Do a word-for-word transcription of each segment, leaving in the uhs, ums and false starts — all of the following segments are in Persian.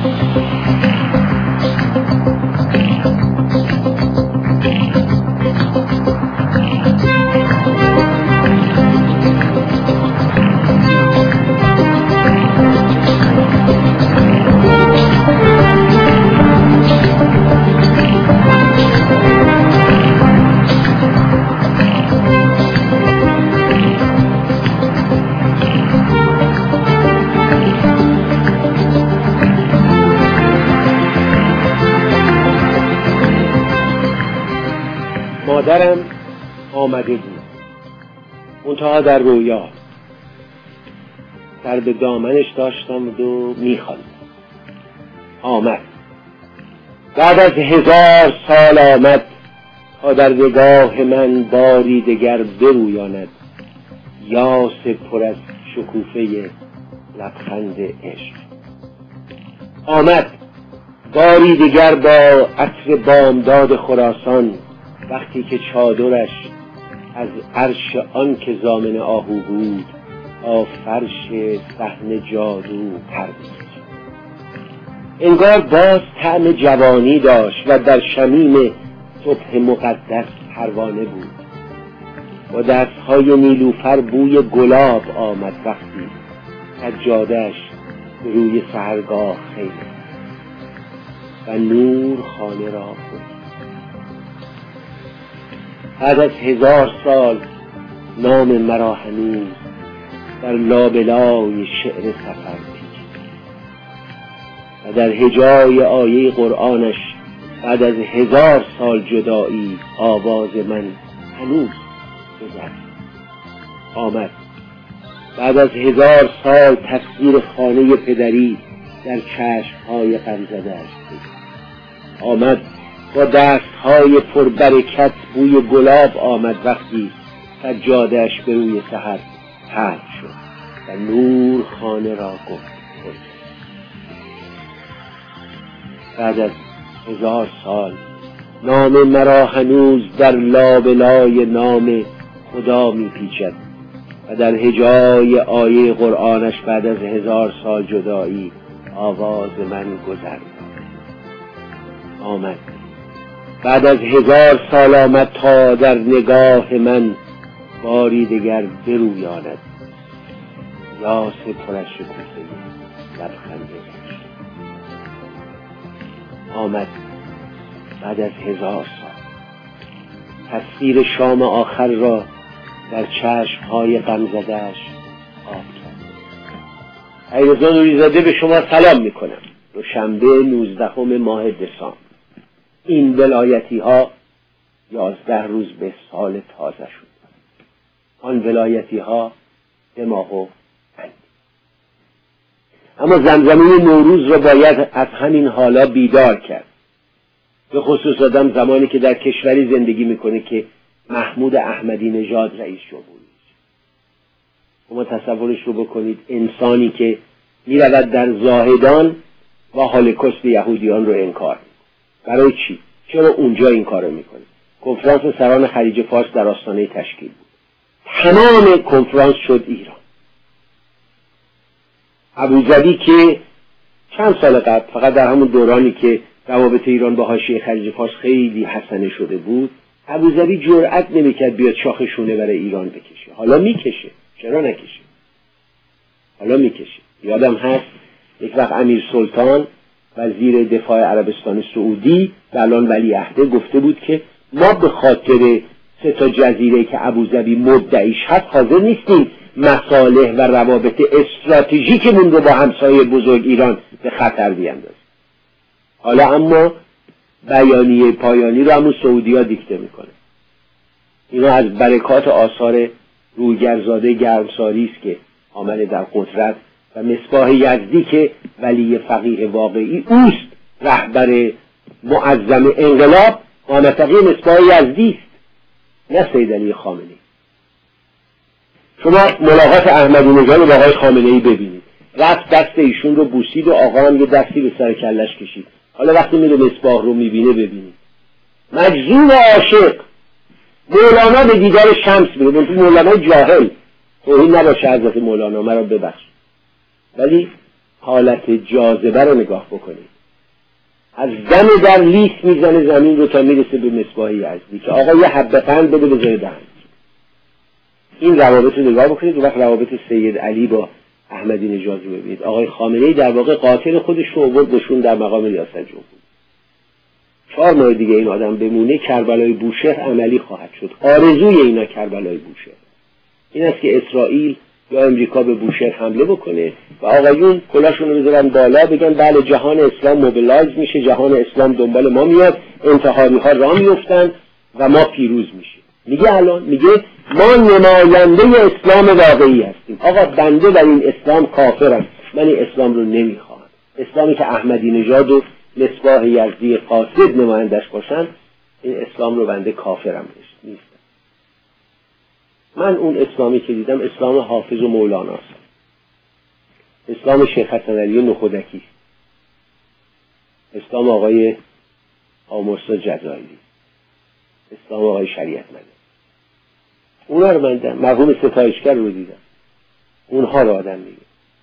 مادرم آمده بود، منتها در رویا. سر به دامنش داشتم و میخواندم. آمد، بعد از هزار سال آمد تا در نگاه من باری دگر برویاند یاس پر از شکوفه لبخند عشق. آمد باری دگر با عطر بامداد خراسان، وقتی که چادرش از عرش آن که ضامن آهو بود تا فرش صحن جادو پر می‌کشید. انگار باز طعم جوانی داشت و در شمیم صبح مقدس پروانه بود. با دستهای نیلوفر بوی گلاب آمد وقتی سجاده‌اش به روی سحرگاه خیره و نور خانه را خورد. بعد از هزار سال نام مرا هنوز در لابلای شعر سفر پیچید و در هجای آیه قرآنش بعد از هزار سال جدایی آواز من هنوز بزد. آمد بعد از هزار سال تصویر خانه پدری در چشمهای غمزده‌اش بود. آمد با دستهای پربرکت بوی گلاب آمد وقتی سجاده‌اش به روی سحر پهن شد و نور خانه را گفت. بعد از هزار سال نام مرا هنوز در لابلای نام خدا می پیچد و در هجای آیه قرآنش بعد از هزار سال جدایی آواز من گذر داد. آمد بعد از هزار سال آمد تا در نگاه من باری دگر برویاند یاس پر از شکوفه لبخند عشق. آمد بعد از هزار سال تصویر شام آخر را در چشمهای غمزده‌اش آب کرد. علیرضا نوری‌زاده به شما سلام میکنم. دوشنبه نوزدهم ماه دسامبر. این ولایتی ها یازده روز به سال تازه شد. آن ولایتی ها سه ماه و پنج. اما زمزمه نوروز را باید از همین حالا بیدار کرد. به خصوص آدم زمانی که در کشوری زندگی میکنه که محمود احمدی نژاد رئیس جمهوری است. شما تصورش رو بکنید، انسانی که میرود در زاهدان و هولوکاست یهودیان رو انکار. برای چی؟ چرا اونجا این کارو میکنه؟ کنفرانس سران خلیج فارس در آستانه تشکیل بود. تمام کنفرانس شد ایران. ابوظبی که چند سال قبل فقط در همون دورانی که روابط ایران با حاشیه خلیج فارس خیلی حسنه شده بود، ابوظبی جرئت نمیکرد بیاد شاخ شونه برای ایران بکشه. حالا میکشه. چرا نکشه؟ حالا میکشه. یادم هست یک وقت امیر سلطان وزیر دفاع عربستان سعودی و الان ولیعهده گفته بود که ما به خاطر سه تا جزیره که ابوظبی مدعیش هست حاضر نیستیم مصالح و روابط استراتژیکمون رو با همسایه بزرگ ایران به خطر بیاندازیم. حالا اما بیانیه پایانی رو همون سعودی‌ها دیکته میکنه. اینا از برکات آثار رویگرزاده گرمساری است که آمده در قدرت و مصباح یزدی که ولی فقیه واقعی اوست، رهبر معظم انقلاب، مانطقی مصباح یزدی است، نه سید علی خامنه‌ای. شما ملاقات احمدی نژاد با آقای خامنه‌ای ببینید، رفت دست ایشون رو بوسید و آقا هم یه دستی به سر کلش کشید. حالا وقتی میره مصباح رو میبینه ببینید، مجذوب عاشق. مولانا به دیدار شمس میره، منتها مولانا جاهل، توهین نباشه حضرت مولانا، مرا ببخش، ولی حالت جاذبه رو نگاه بکنید. از دم در لیس میزنه زمین رو تا میرسه به مصباح یزدی که آقا یه حبه قند بده بذاره دهن. این روابط رو نگاه بکنید. وقت روابط سید علی با احمدی نژاد رو ببینید. آقای خامنه‌ای در واقع قاتل خودش رو آورد نشون در مقام ریاست جمهوری. چهار ماه دیگه این آدم بمونه کربلای بوشهر عملی خواهد شد. آرزوی اینا کربلای بوشهر این است که اسرائیل یا امریکا به بوشهر حمله بکنه و آقایون کلاشون رو بذارن بالا بگن بله جهان اسلام موبیلایز میشه، جهان اسلام دنبال ما میاد، انتحاری ها راه میفتن و ما پیروز میشیم. میگه الان میگه ما نماینده اسلام واقعی هستیم. آقا بنده در این اسلام کافرم، من این اسلام رو نمیخوام. اسلامی که احمدی نژاد و مصباح یزدی قاصد نمایندش باشن، این اسلام رو بنده کافرم نیست. من اون اسلامی که دیدم اسلام حافظ و مولانا است. اسلام شیخ حسن علی نخودکی، اسلام آقای آمرسا جزائری، اسلام آقای شریعت مدنی. اونا رو من دیدم. مرحوم ستایشگر رو دیدم. اونها رو آدم میگه.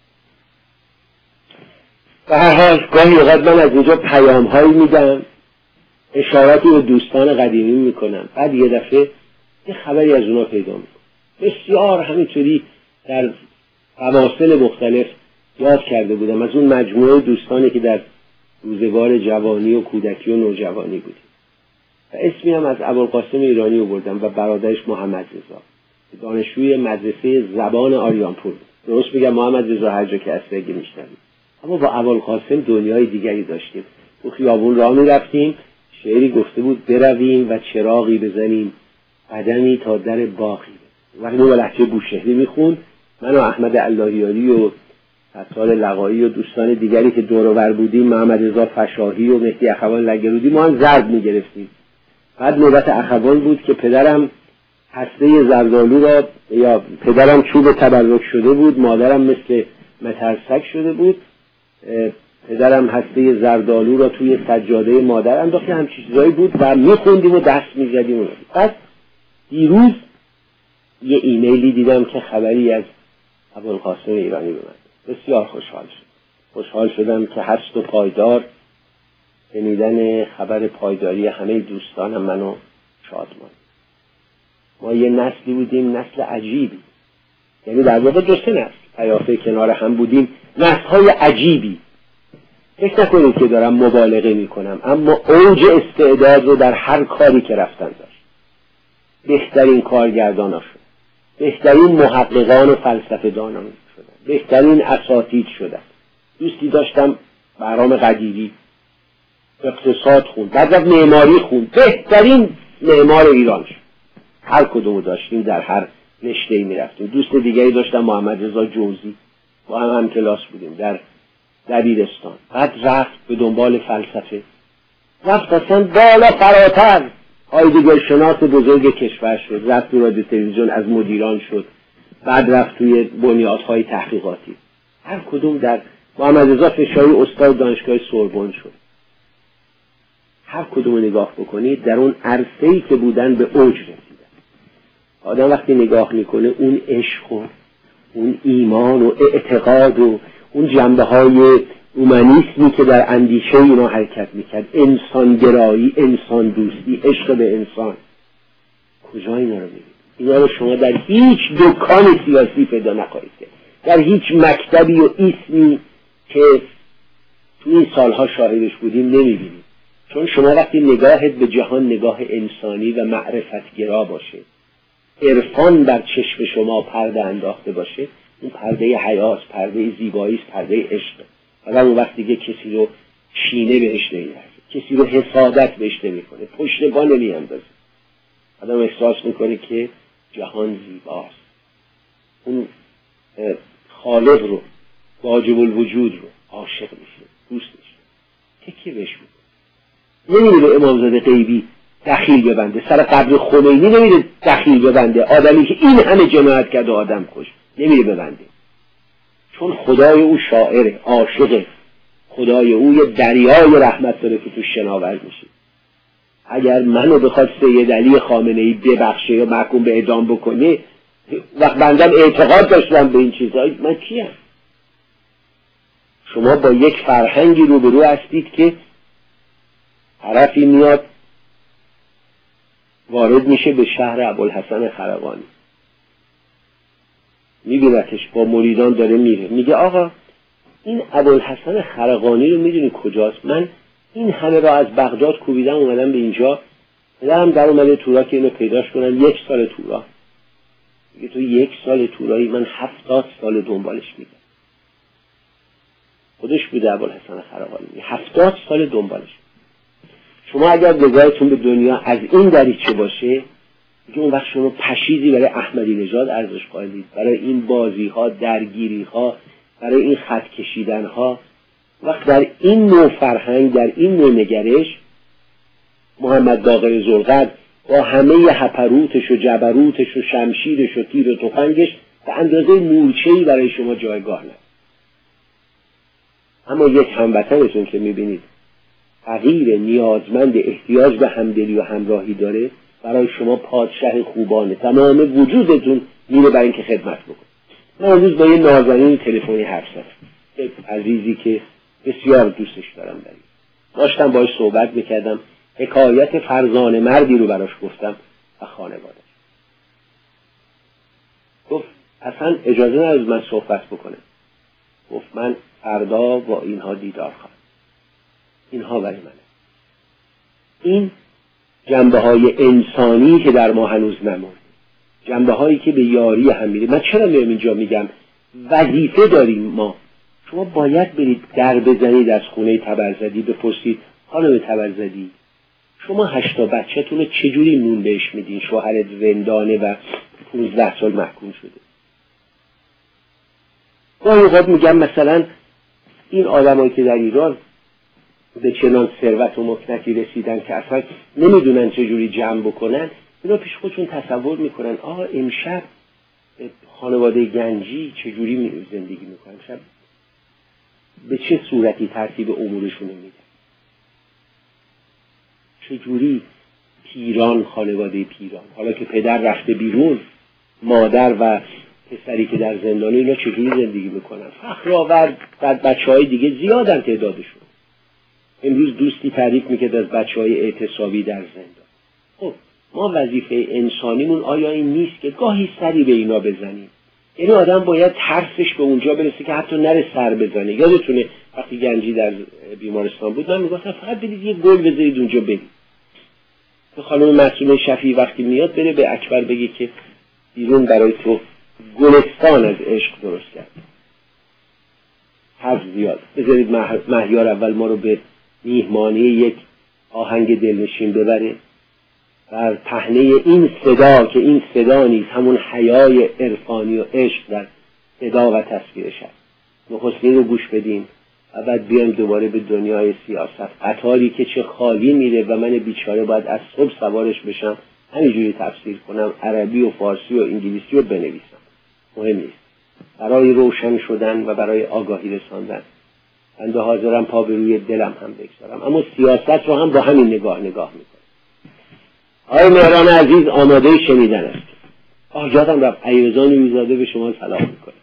به هر حال گاهی اوقات من از اینجا پیام هایی میدم، اشاراتی به دوستان قدیمی میکنم، بعد یه دفعه یه خبری از اونا پیدا میکنم. بسیار همینطوری در فواصل مختلف یاد کرده بودم از اون مجموعه دوستانی که در روزگار جوانی و کودکی و نوجوانی بودیم. و اسمی هم از ابوالقاسم ایرانی آوردم و برادرش محمد رضا، دانشجوی مدرسه زبان آریانپور. درست میگم محمد رضا هر جا که هست اگه میشنوید. اما با ابوالقاسم دنیای دیگری داشتیم. تو خیابون راه میرفتیم، شعری گفته بود برویم و چراغی بزنیم قدمی تا در باغی. وقتی با لهجه بوشهری میخوند، من و احمد اللهیاری و ستار لقایی و دوستان دیگری که دور و بر بودیم، محمد رضا فشاهی و مهدی اخوان لگرودی، ما هم ضرب میگرفتیم. بعد نوبت اخوان بود که پدرم هسته زردالو را، یا پدرم چوب تبرک شده بود، مادرم مثل مترسک شده بود، پدرم هسته زردالو را توی سجاده مادر انداخت، همچین چیزایی بود و میخوندیم و دست میزدیم. پس دیروز یه ایمیلی دیدم که خبری از ابوالقاسم ایرانی به من. بسیار خوشحال شد. خوشحال شدم که هست و پایدار. شنیدن خبر پایداری همه دوستانم منو شادمان. ما یه نسلی بودیم، نسل عجیبی، یعنی در واقع دو سه نسل پیافه کنار هم بودیم، نسل‌های عجیبی. فکر نکنید که دارم مبالغه میکنم، اما اوج استعداد رو در هر کاری که رفتن داشت. بهترین کارگردان ها شد، بهترین محققان و فلسفه دانان شدن، بهترین اساتید شدن. دوستی داشتم برام قدیری اقتصاد خوند، بعد از معماری خوند، بهترین معمار ایران شد. هر کدومو داشتیم، در هر رشته‌ای میرفتیم. دوست دیگری داشتم محمد رضا جوزی، با هم هم کلاس بودیم در دبیرستان. بعد رفت به دنبال فلسفه، رفت اصلا بالا فراتر، هایدگر شناس بزرگ کشور شد، رفت تو رادیو تلویزیون از مدیران شد، بعد رفت توی بنیادهای تحقیقاتی. هر کدوم در محمد رضا فشاری استاد دانشگاه سوربن شد. هر کدوم نگاه بکنید در اون عرصه‌ای که بودن به اوج رسیدن. آدم وقتی نگاه میکنه اون عشق و اون ایمان و اعتقاد و اون جنبه‌های اومانیسمی که در اندیشه اینا حرکت میکرد، انسانگرایی، انسان دوستی، عشق به انسان، کجا اینا رو میبینید؟ اینا رو شما در هیچ دکان سیاسی پیدا نخواهید کرد، در هیچ مکتبی و اسمی که تو این سالها شاهدش بودیم نمیبینید. چون شما وقتی نگاهت به جهان نگاه انسانی و معرفتگرا باشه، عرفان بر چشم شما پرده انداخته باشه، اون پرده حیاست، پرده زیباییست، پرده عشق. آدم اون وقت دیگه کسی رو شینه بهش نمی‌رسه، کسی رو حسادت بهش نمی‌کنه، پشت پا نمی‌اندازه. آدم احساس می‌کنه که جهان زیباست. اون خالق رو، واجب الوجود رو عاشق میشه، دوست میشه، تکیه بهش می‌کنه. نمی‌ره به امامزاده غیبی دخیل ببنده، سر قبر خمینی نمیره دخیل ببنده، آدمی که این همه جنایت کرد و آدم کش نمیره ببنده، چون خدای او شاعره، عاشقه، خدای او یه دریای رحمت داره که تو شناور میشه. اگر منو بخواد سید علی خامنه‌ای ببخشه یا محکوم به اعدام بکنه، وقت بندم اعتقاد داشتم به این چیزها، من کیم؟ شما با یک فرهنگی روبرو هستید که طرفی میاد وارد میشه به شهر ابوالحسن خرقانی، میبینتش با مریدان داره میره، میگه آقا این ابوالحسن خرقانی رو میدونی کجاست؟ من این همه را از بغداد کوبیدم اومدم به اینجا، پدرم در اومده تورا که اینو پیداش کنن، یک سال تورا. میگه تو یک سال تورایی، من هفتاد سال دنبالش میگم. خودش بوده ابوالحسن خرقانی، هفتاد سال دنبالش. شما اگر نگاهتون به دنیا از این دریچه باشه، میگه اون وقت شما پشیزی برای احمدی نژاد ارزش قائلید، برای این بازی ها، درگیری ها، برای این خط کشیدن ها. وقت در این نوع فرهنگ، در این نوع نگرش، محمد باقر زرقد با همه هپروتش و جبروتش و شمشیرش و تیر و تفنگش به اندازه مورچه‌ای برای شما جایگاه نداره. اما یک هموطنتون که میبینید فقیر، نیازمند، احتیاج به همدلی و همراهی داره، برای شما پادشه خوبانه، تمام وجودتون میره برای اینکه خدمت بکنه. من امروز با یه نازنین تلفنی حرف زدم، عزیزی که بسیار دوستش دارم، داریم داشتم باهاش صحبت میکردم، حکایت فرزانه مردی رو براش گفتم و خانواده. گفت اصلا اجازه نداد من صحبت بکنم. گفت من فردا با اینها دیدار خواهم، اینها برای منه. این جنبه های انسانی که در ما هنوز نمونده، جنبه هایی که به یاری هم میره. من چرا میام اینجا میگم وظیفه داریم ما. شما باید برید در بزنید از خونه تبرزدی، بپرسید خانم تبرزدی شما هشتا بچه‌تون رو چجوری نون بهش میدین؟ شوهرت زندانه و پونزده سال محکوم شده. گاهی اوقات میگم مثلا این آدمایی که در ایران به چنان ثروت و مکنتی رسیدن که اصلا نمیدونن چجوری جمع بکنن، اینا پیش خودشون تصور میکنن آقا امشب خانواده گنجی چجوری زندگی میکنن، امشب به چه صورتی ترتیب امورشون میدن، چجوری پیران، خانواده پیران، حالا که پدر رفته بیرون، مادر و پسری که در زندانه، اینا چجوری زندگی میکنن. فخرآور و بچه های دیگه زیادن تعدادشون. امروز دوستی تعریف میکرد از بچه های اعتصابی در زندان. خب ما وظیفه انسانیمون آیا این نیست که گاهی سری به اینا بزنیم؟ یعنی آدم باید ترسش به اونجا برسه که حتی نره سر بزنه. یادتونه وقتی گنجی در بیمارستان بود من میگفتم فقط برید یه گل بذارید اونجا برید. خانم مسئول شفیع وقتی میاد بره به اکبر بگه که بیرون برای تو گلستان از عشق درست کرد. حرف زیاد. بذارید مهیار اول ما رو به میهمانی یک آهنگ دلنشین ببره. در پهنه این صدا که این صدا نیست، همون حیای عرفانی و عشق در صدا و تصویرش هست. نخستین رو گوش بدیم و بعد بیام دوباره به دنیای سیاست. قطاری که چه خالی میره و من بیچاره باید از صبح سوارش بشم همینجوری تفسیر کنم، عربی و فارسی و انگلیسی رو بنویسم. مهم نیست. برای روشن شدن و برای آگاهی رساندن بنده حاضرم پا به روی دلم هم بگذارم، اما سیاست رو هم با همین نگاه نگاه میکنم. آقای مهران عزیز آماده شنیدن است. آه یادم رفت عیرزان میزاده به شما سلام میکنه.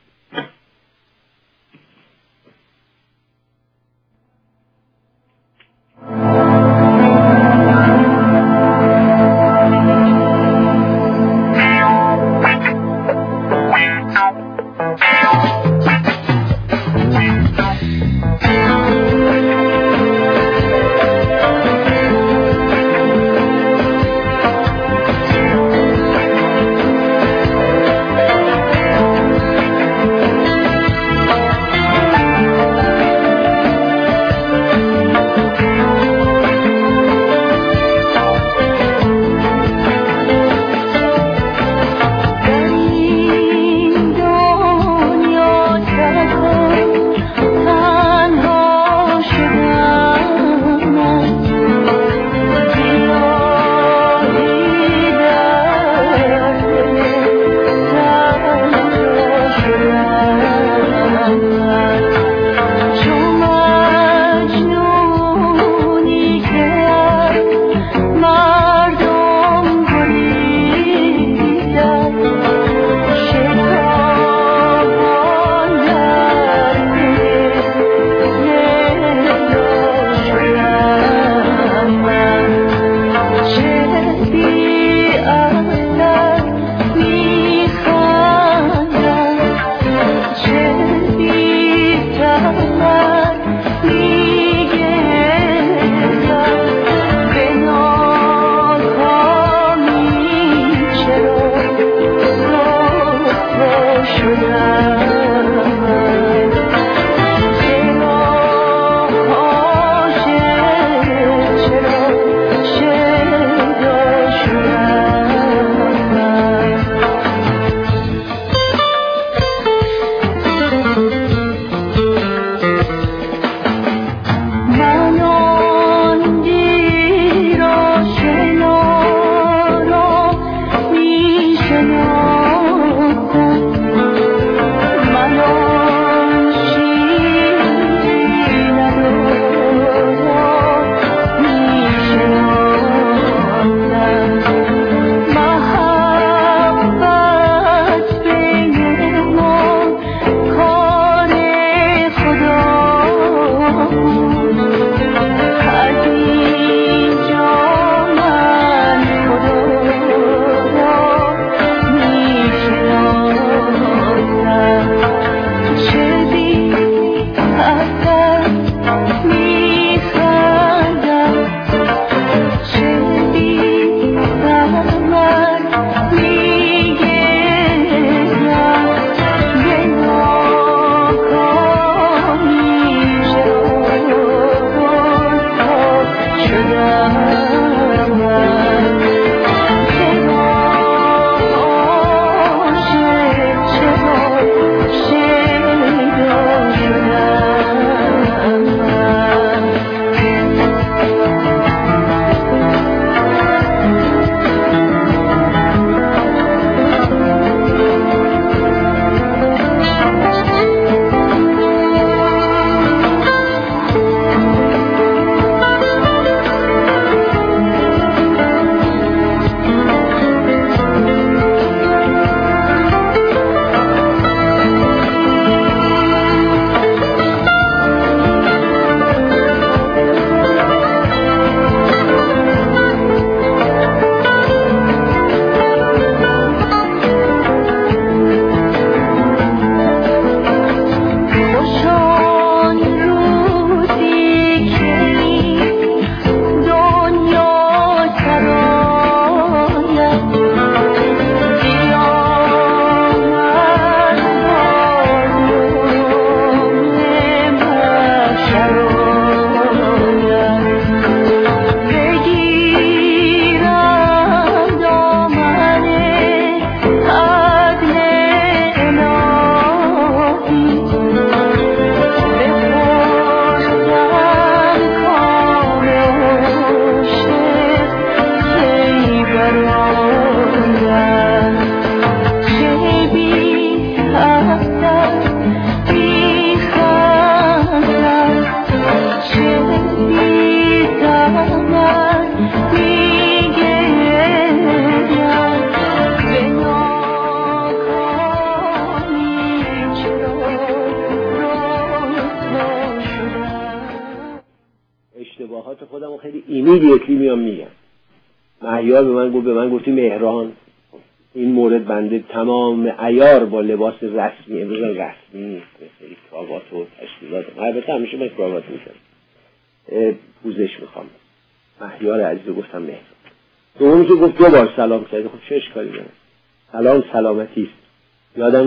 اشتباهات خودم رو خیلی ایمیدیتلی میام میگم. مهیار به من گفت به من گفتی مهران این مورد بنده تمام عیار با لباس رسمی، امروز رسمی مثل کراوات و تشکیلات، البته همیشه من کراوات می‌زنم، پوزش میخوام. مهیار عزیز گفتم مهران. دومی که گفت دو بار سلام کرد. خب چه اشکالی داره؟ سلام سلامتی است. یادم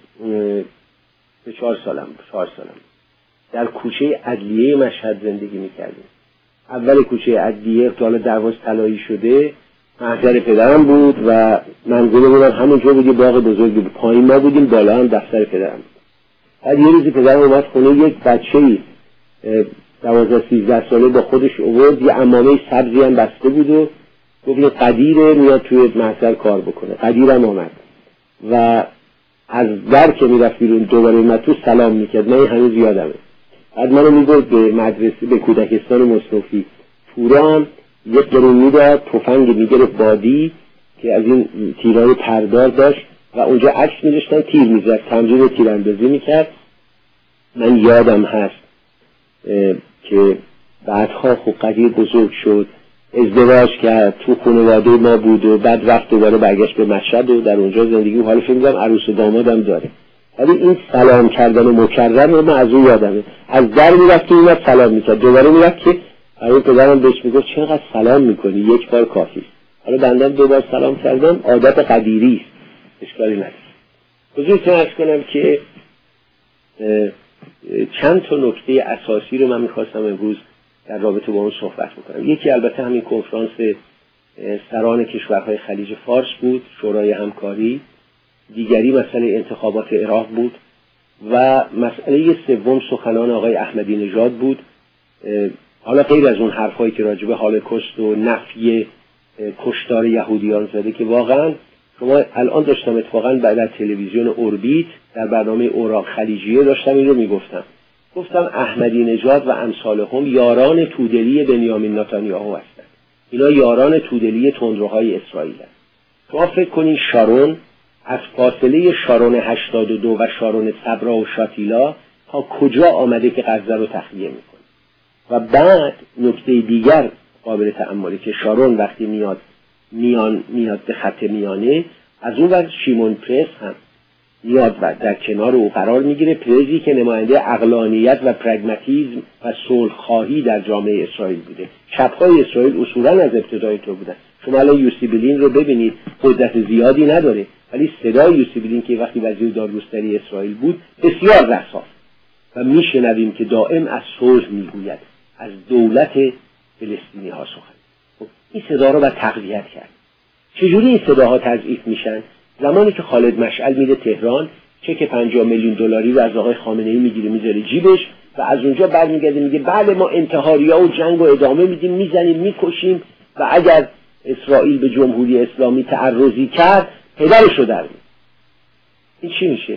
به چهار سالم چهار سالم در کوچه عدلیه مشهد زندگی میکردیم. اول کوچه عدلیه که حالا دروازه طلایی شده محضر پدرم بود و منزل من همونجا بود، باغ بزرگی بود، پایین ما بودیم، بالا هم دفتر پدرم بود. بعد یه روزی پدرم اومد خونه، یک بچه‌ای دوازده سیزده ساله با خودش آورد، یه عمامه سبزی هم بسته بود و گفت قدیره میاد توی محضر کار بکنه. قدیرم آمد و از در که میرفت بیرون دوباره اومد تو سلام میکرد. من هنوز یادمه. بعد منو میبرد به مدرسه، به کودکستان مصطفی. پورا هم یک گرون میداد، تفنگ میگرفت بادی که از این تیرهای پردار داشت و اونجا عکس می‌ذاشتن، تیر میزد، تمرین تیراندازی میکرد. من یادم هست که بعدها خب قدیر بزرگ شد، ازدواج کرد، تو خانواده ما بود و بعد رفت دوباره برگشت به مشهد و در اونجا زندگی و حالا فکر می‌کنم عروس و دامادم داره. ولی این سلام کردن و مکرر رو من از اون یادمه. از در میرفت که اومد سلام میکرد، دوباره میرفت که همین پدرم بهش میگفت چقدر سلام میکنی، یک بار کافی. حالا بنده دو بار سلام کردم، عادت قدیری است، اشکالی نداره. حضورتون عرض کنم که چند تا نکته اساسی رو من میخواستم امروز در رابطه با اون صحبت بکنم. یکی البته همین کنفرانس سران کشورهای خلیج فارس بود، شورای همکاری. دیگری مسئله انتخابات عراق بود و مسئله سوم سخنان آقای احمدی نژاد بود. حالا غیر از اون حرفایی که راجع به هولوکاست و نفی کشتار یهودیان زده که واقعا شما الان داشتم اتفاقا بعد از تلویزیون اوربیت در برنامه اوراق خلیجیه داشتم این رو میگفتم. گفتم احمدی نژاد و امثالهم یاران تودلی بنیامین نتانیاهو هستند. اینا یاران تودلی تندروهای اسرائیل هستند. شما فکر کنین شارون از فاصله شارون هشتاد و دو و شارون صبرا و شاتیلا تا کجا آمده که غزه رو تخلیه میکنه. و بعد نکته دیگر قابل تأملی که شارون وقتی میاد میان میاد به خط میانه، از اون وقت شیمون پرس هم میاد و در کنار او قرار میگیره، پرزی که نماینده عقلانیت و پرگماتیسم و صلح‌خواهی در جامعه اسرائیل بوده. چپ‌های اسرائیل اصولا از ابتدای تو بودن. شما الان یوسی بلین رو ببینید، قدرت زیادی نداره ولی صدای یوسی بلین که وقتی وزیر دادگستری اسرائیل بود بسیار رساست و میشنویم که دائم از صلح میگوید، از دولت فلسطینی ها سخن. خب این صدا رو باید تقویت کرد. چجوری این صداها تضعیف میشن؟ زمانی که خالد مشعل میره تهران، چک پنجاه میلیون دلاری رو از آقای خامنه‌ای میگیره میذاره جیبش و از اونجا برمیگرده میگه بله ما انتحاریا و جنگ و ادامه میدیم، میزنیم میکشیم و اگر اسرائیل به جمهوری اسلامی تعرضی کرد پدرشو در میاره. این چی میشه؟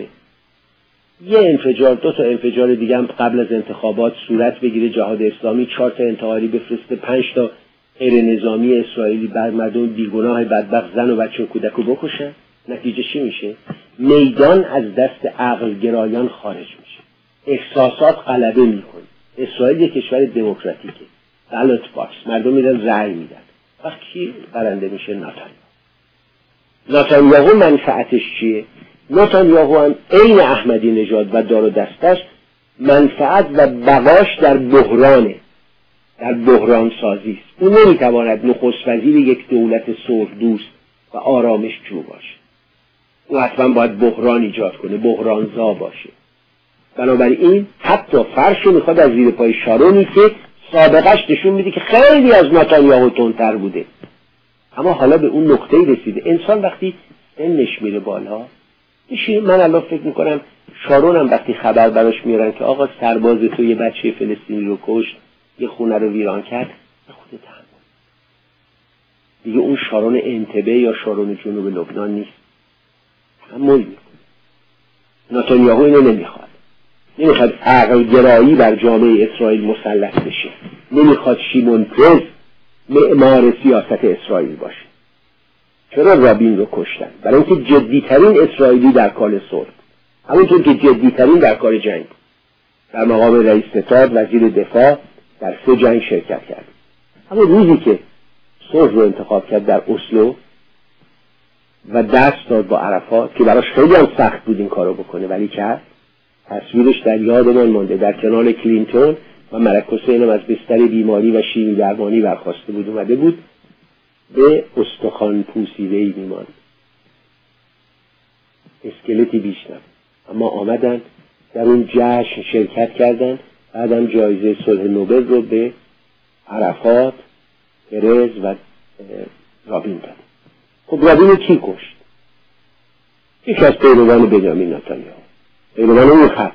یه انفجار، دو تا انفجار دیگه هم قبل از انتخابات صورت بگیره، جهاد اسلامی چهار تا انتحاری بفرسته، پنج تا غیر نظامی اسرائیلی بر مردم بیگناه بدبخت زن و بچه و کودک رو بکشن. نتیجه چی میشه؟ میدان از دست عقل گرایان خارج میشه، احساسات غلبه میکنه. اسرائیل یک کشور دموکراتیکه، بالوت باکس، مردم میرن رأی میدن. وقتی کی برنده میشه؟ نتانیاهو. نتانیاهو منفعتش چیه؟ نتانیاهو هم عین احمدی نژاد و دار و دستش منفعت و بقاش در بحرانه، در بحران سازی است. او نمیتواند نخست وزیر یک دولت صلح دوست و آرامش جو باشه. او حتما باید بحران ایجاد کنه، بحرانزا باشه. بنابراین حتی فرش میخواد از زیر پای شارونی که سابقش نشون میده که خیلی از نتانیاهو تندتر بوده، اما حالا به اون نقطه‌ای رسیده. انسان وقتی سنش میره بالا میشه. من الان فکر میکنم شارون هم وقتی خبر براش میارن که آقا سرباز تو یه بچه فلسطینی رو کشت، یه خونه رو ویران کرد، خود تحمل دیگه اون شارون انتبه یا شارون جنوب لبنان نیست، تحمل میکنه. نتانیاهو اینو نمیخواد. نمیخواد عقل گرایی بر جامعه اسرائیل مسلط بشه. نمیخواد شیمون پرس معمار سیاست اسرائیل باشه. چرا رابین رو کشتن؟ برای اینکه جدیترین اسرائیلی در کار صلح، همونطور که جدیترین در کار جنگ، در مقام رئیس ستاد، وزیر دفاع، در سه جنگ شرکت کرد. اما روزی که صلح رو انتخاب کرد در اسلو و دست داد با عرفات که براش خیلی هم سخت بود این کارو بکنه ولی کرد، تصویرش در یادمان مانده. در کنار کلینتون و ملک حسین هم از بستر بیماری و شیمی درمانی برخاسته بود، اومده بود به استخوان پوسیده‌ای میماند، اسکلتی بیش نبود. اما آمدن در اون جشن شرکت کردن، بعدم جایزه صلح نوبل رو به عرفات، پرز و رابین داد. خب رابین رو کی کشت؟ یکی از پیروان بنیامین نتانیاهو، پیروان اون خط.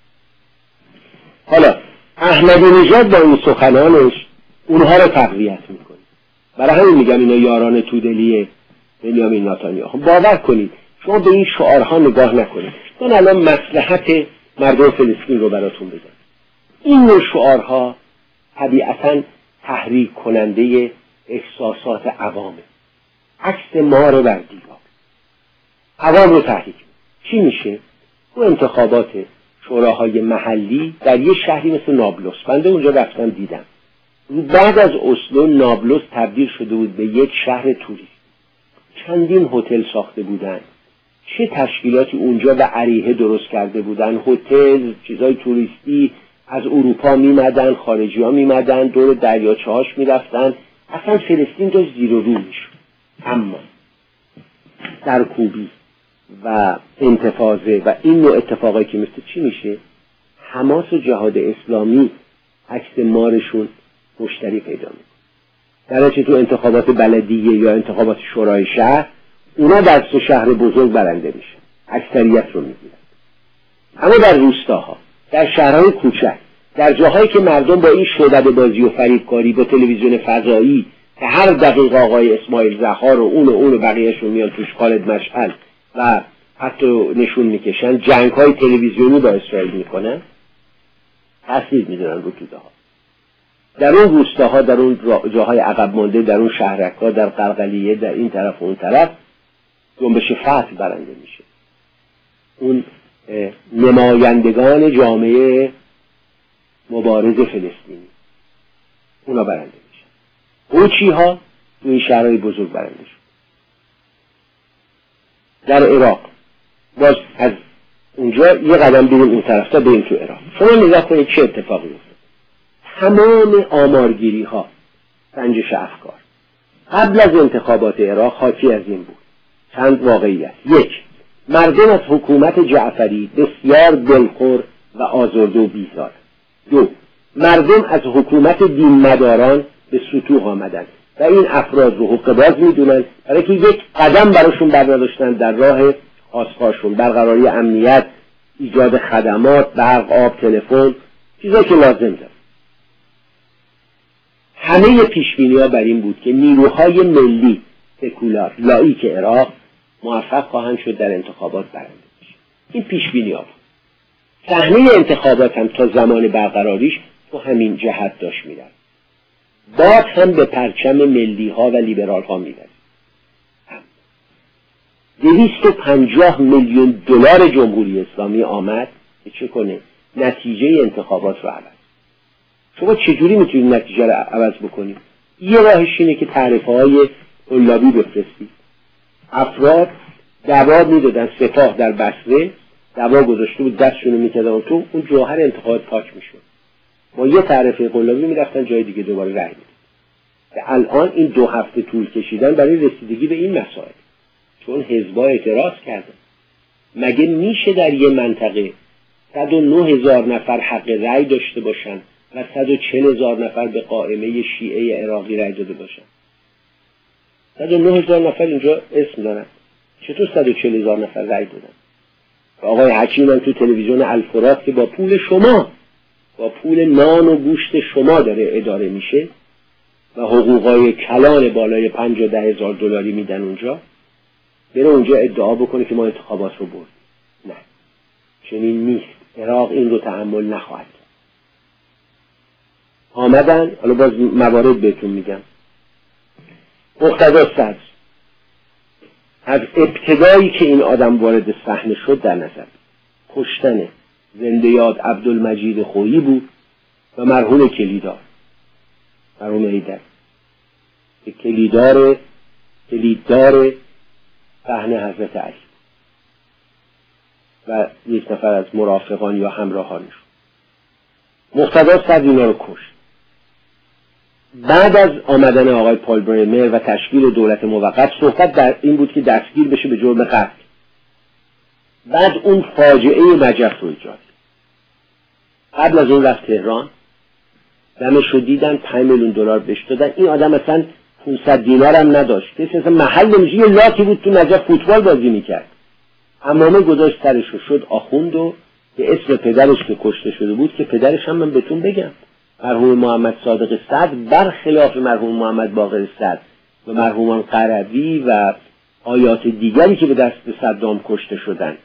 حالا احمدی نژاد با این سخنانش اونها رو تقویت میکنه. برای همین میگم اینا یاران تودلی بنیامین نتانیاهو. باور کنید شما به این شعارها نگاه نکنید. من الان مصلحت مردم فلسطین رو براتون بگم. این نوع شعارها طبیعتاً تحریک کننده احساسات عوامه. عکس مار بر دیوار، عوام رو تحریک. چی میشه؟ تو انتخابات شوراهای محلی در یه شهری مثل نابلس، بنده اونجا رفتم دیدم، بعد از اسلو نابلس تبدیل شده بود به یک شهر توریست. چندین هتل ساخته بودن، چه تشکیلاتی اونجا و عریه درست کرده بودن، هتل، چیزای توریستی، از اروپا میمدن، خارجی ها میمدن، دور دریاچه هاش میرفتن، اصلا فلسطین داشت زیر و رو میشد. اما سرکوبی و انتفاضه و این نوع اتفاقایی که مثل چی میشه؟ حماس و جهاد اسلامی عکس مارشون مشتری پیدا میکنه. در چه تو انتخابات بلدیه یا انتخابات شورای شهر اونا در سه شهر بزرگ برنده میشه، اکثریت رو میگیرن. اما در روستاها، در شهرهای کوچک، در جاهایی که مردم با این شعبده بازی و فریبکاری با تلویزیون فضایی که هر دقیقه آقای اسماعیل زهار و اون و اون و بقیهشون میان توش، خالد مشعل و حتی نشون میکشن، جنگ های تلویزیونی با اسرائیل میکنن، تاثیر میدونن رو توده ها. در اون روستاها، در اون جاهای عقب مانده، در اون شهرک‌ها، در قلقلیه، در این طرف و اون طرف جنبش فتح برنده میشه. اون نمایندگان جامعه مبارز فلسطینی اونا برنده میشن. اوچی ها تو این شهرهای بزرگ برنده شد. در عراق باز از اونجا یه قدم بریم اون طرف تا بریم تو عراق. شما نگاه کنید چه اتفاقی افتاد. تمام آمارگیری ها، سنجش افکار قبل از انتخابات عراق حاکی از این بود. چند واقعیت: یک، مردم از حکومت جعفری بسیار دلخور و آزرده و بیزار. دو، مردم از حکومت دینمداران به سطوح آمدند و این افراد رو حقه‌باز میدونن برای که یک قدم براشون برداشتن در راه خواستهاشون، برقراری امنیت، ایجاد خدمات، برق، آب، تلفن، چیزایی که لازم داره. همه پیشبینی‌ها بر این بود که نیروهای ملی سکولار لاییک عراق موفق خواهند شد در انتخابات برنده بشن. این پیشبینی‌ها بود. صحنه انتخابات هم تا زمان برقراریش تو همین جهت داشت میرفت. بعد هم به پرچم ملی ها و لیبرال ها میرفت. دویست و پنجاه میلیون دلار جمهوری اسلامی آمد که چه کنه؟ نتیجه انتخابات رو عوض. شما چجوری میتونید نتیجه رو عوض بکنید؟ یه راهش اینه که تعرفه های قلابی بفرستید. افراد دعوا میدادن، سپاه در بصره دعوا گذاشته بود، دستشونو میکردن تو اون جوهر انتخابات پاک میشد. با یه تعرفه قلابی میرفتن جای دیگه دوباره رأی میدادن. الان این دو هفته طول کشیدن برای رسیدگی به این مسائل، چون حزب‌ها اعتراض کردن. مگه میشه در یه منطقه صد و نه هزار نفر حق رأی داشته باشن و صد و چهل هزار نفر به قائمه شیعه عراقی رأی داده باشن؟ صد و نه هزار نفر اینجا اسم دارن، چطور صد و چهل هزار نفر رأی دادن؟ آقای حکیم هم تو تلویزیون الفرات که با پول شما، با پول نان و گوشت شما داره اداره میشه و حقوقای کلان بالای پنج و ده هزار دلاری میدن اونجا، بره اونجا ادعا بکنه که ما انتخابات رو برد. نه، چنین نیست. عراق این رو تحمل نخواهد. آمدن، حالا باز موارد بهتون میگم. مقتدا صدر از ابتدایی که این آدم وارد صحنه شد در نظر کشتن زنده یاد عبدالمجید خویی بود و مرحوم کلیدار. مرحوم حیدر که کلیدار کلیددار صحن حضرت علی و یک نفر از مرافقان یا همراهانش. مقتدی صدر اینا رو کشت. بعد از آمدن آقای پال برمر و تشکیل دولت موقت صحبت در این بود که دستگیر بشه به جرم قتل. بعد اون فاجعه نجف رو ایجاد. قبل از اون رفت تهران، دمش رو دیدن، پنج میلیون دلار بهش دادن. این آدم اصلا پانصد دینار هم نداشت، کسی اصلا محل نمیشه، یه لاکی بود تو نجف فوتبال بازی میکرد. عمامه گذاشت سرش رو، شد آخوند و به اسم پدرش که کشته شده بود، که پدرش هم من بهتون بگم مرحوم محمد صادق صدر برخلاف مرحوم محمد باقر صدر و مرحومان قربی و آیات دیگری که به دست صدام کشته شدن،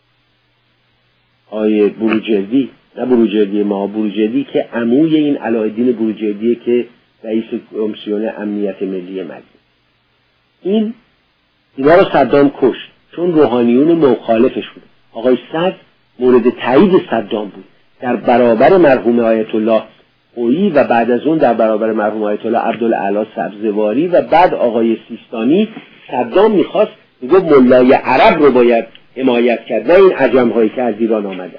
آیه بروجردی، نه بروجردی ما، بروجردی که عموی این علاءالدین بروجردیه که رئیس کمیسیون امنیت ملی ملی، این اینا رو صدام کشت چون روحانیون مخالفش بود. آقای صدر مورد تایید صدام بود در برابر مرحوم آیت الله خویی و بعد از اون در برابر مرحوم آیت الله عبدالاعلی سبزواری و بعد آقای سیستانی. صدام میخواست، میگفت ملای عرب رو باید حمایت کرد نه این عجم هایی که از ایران آمدن.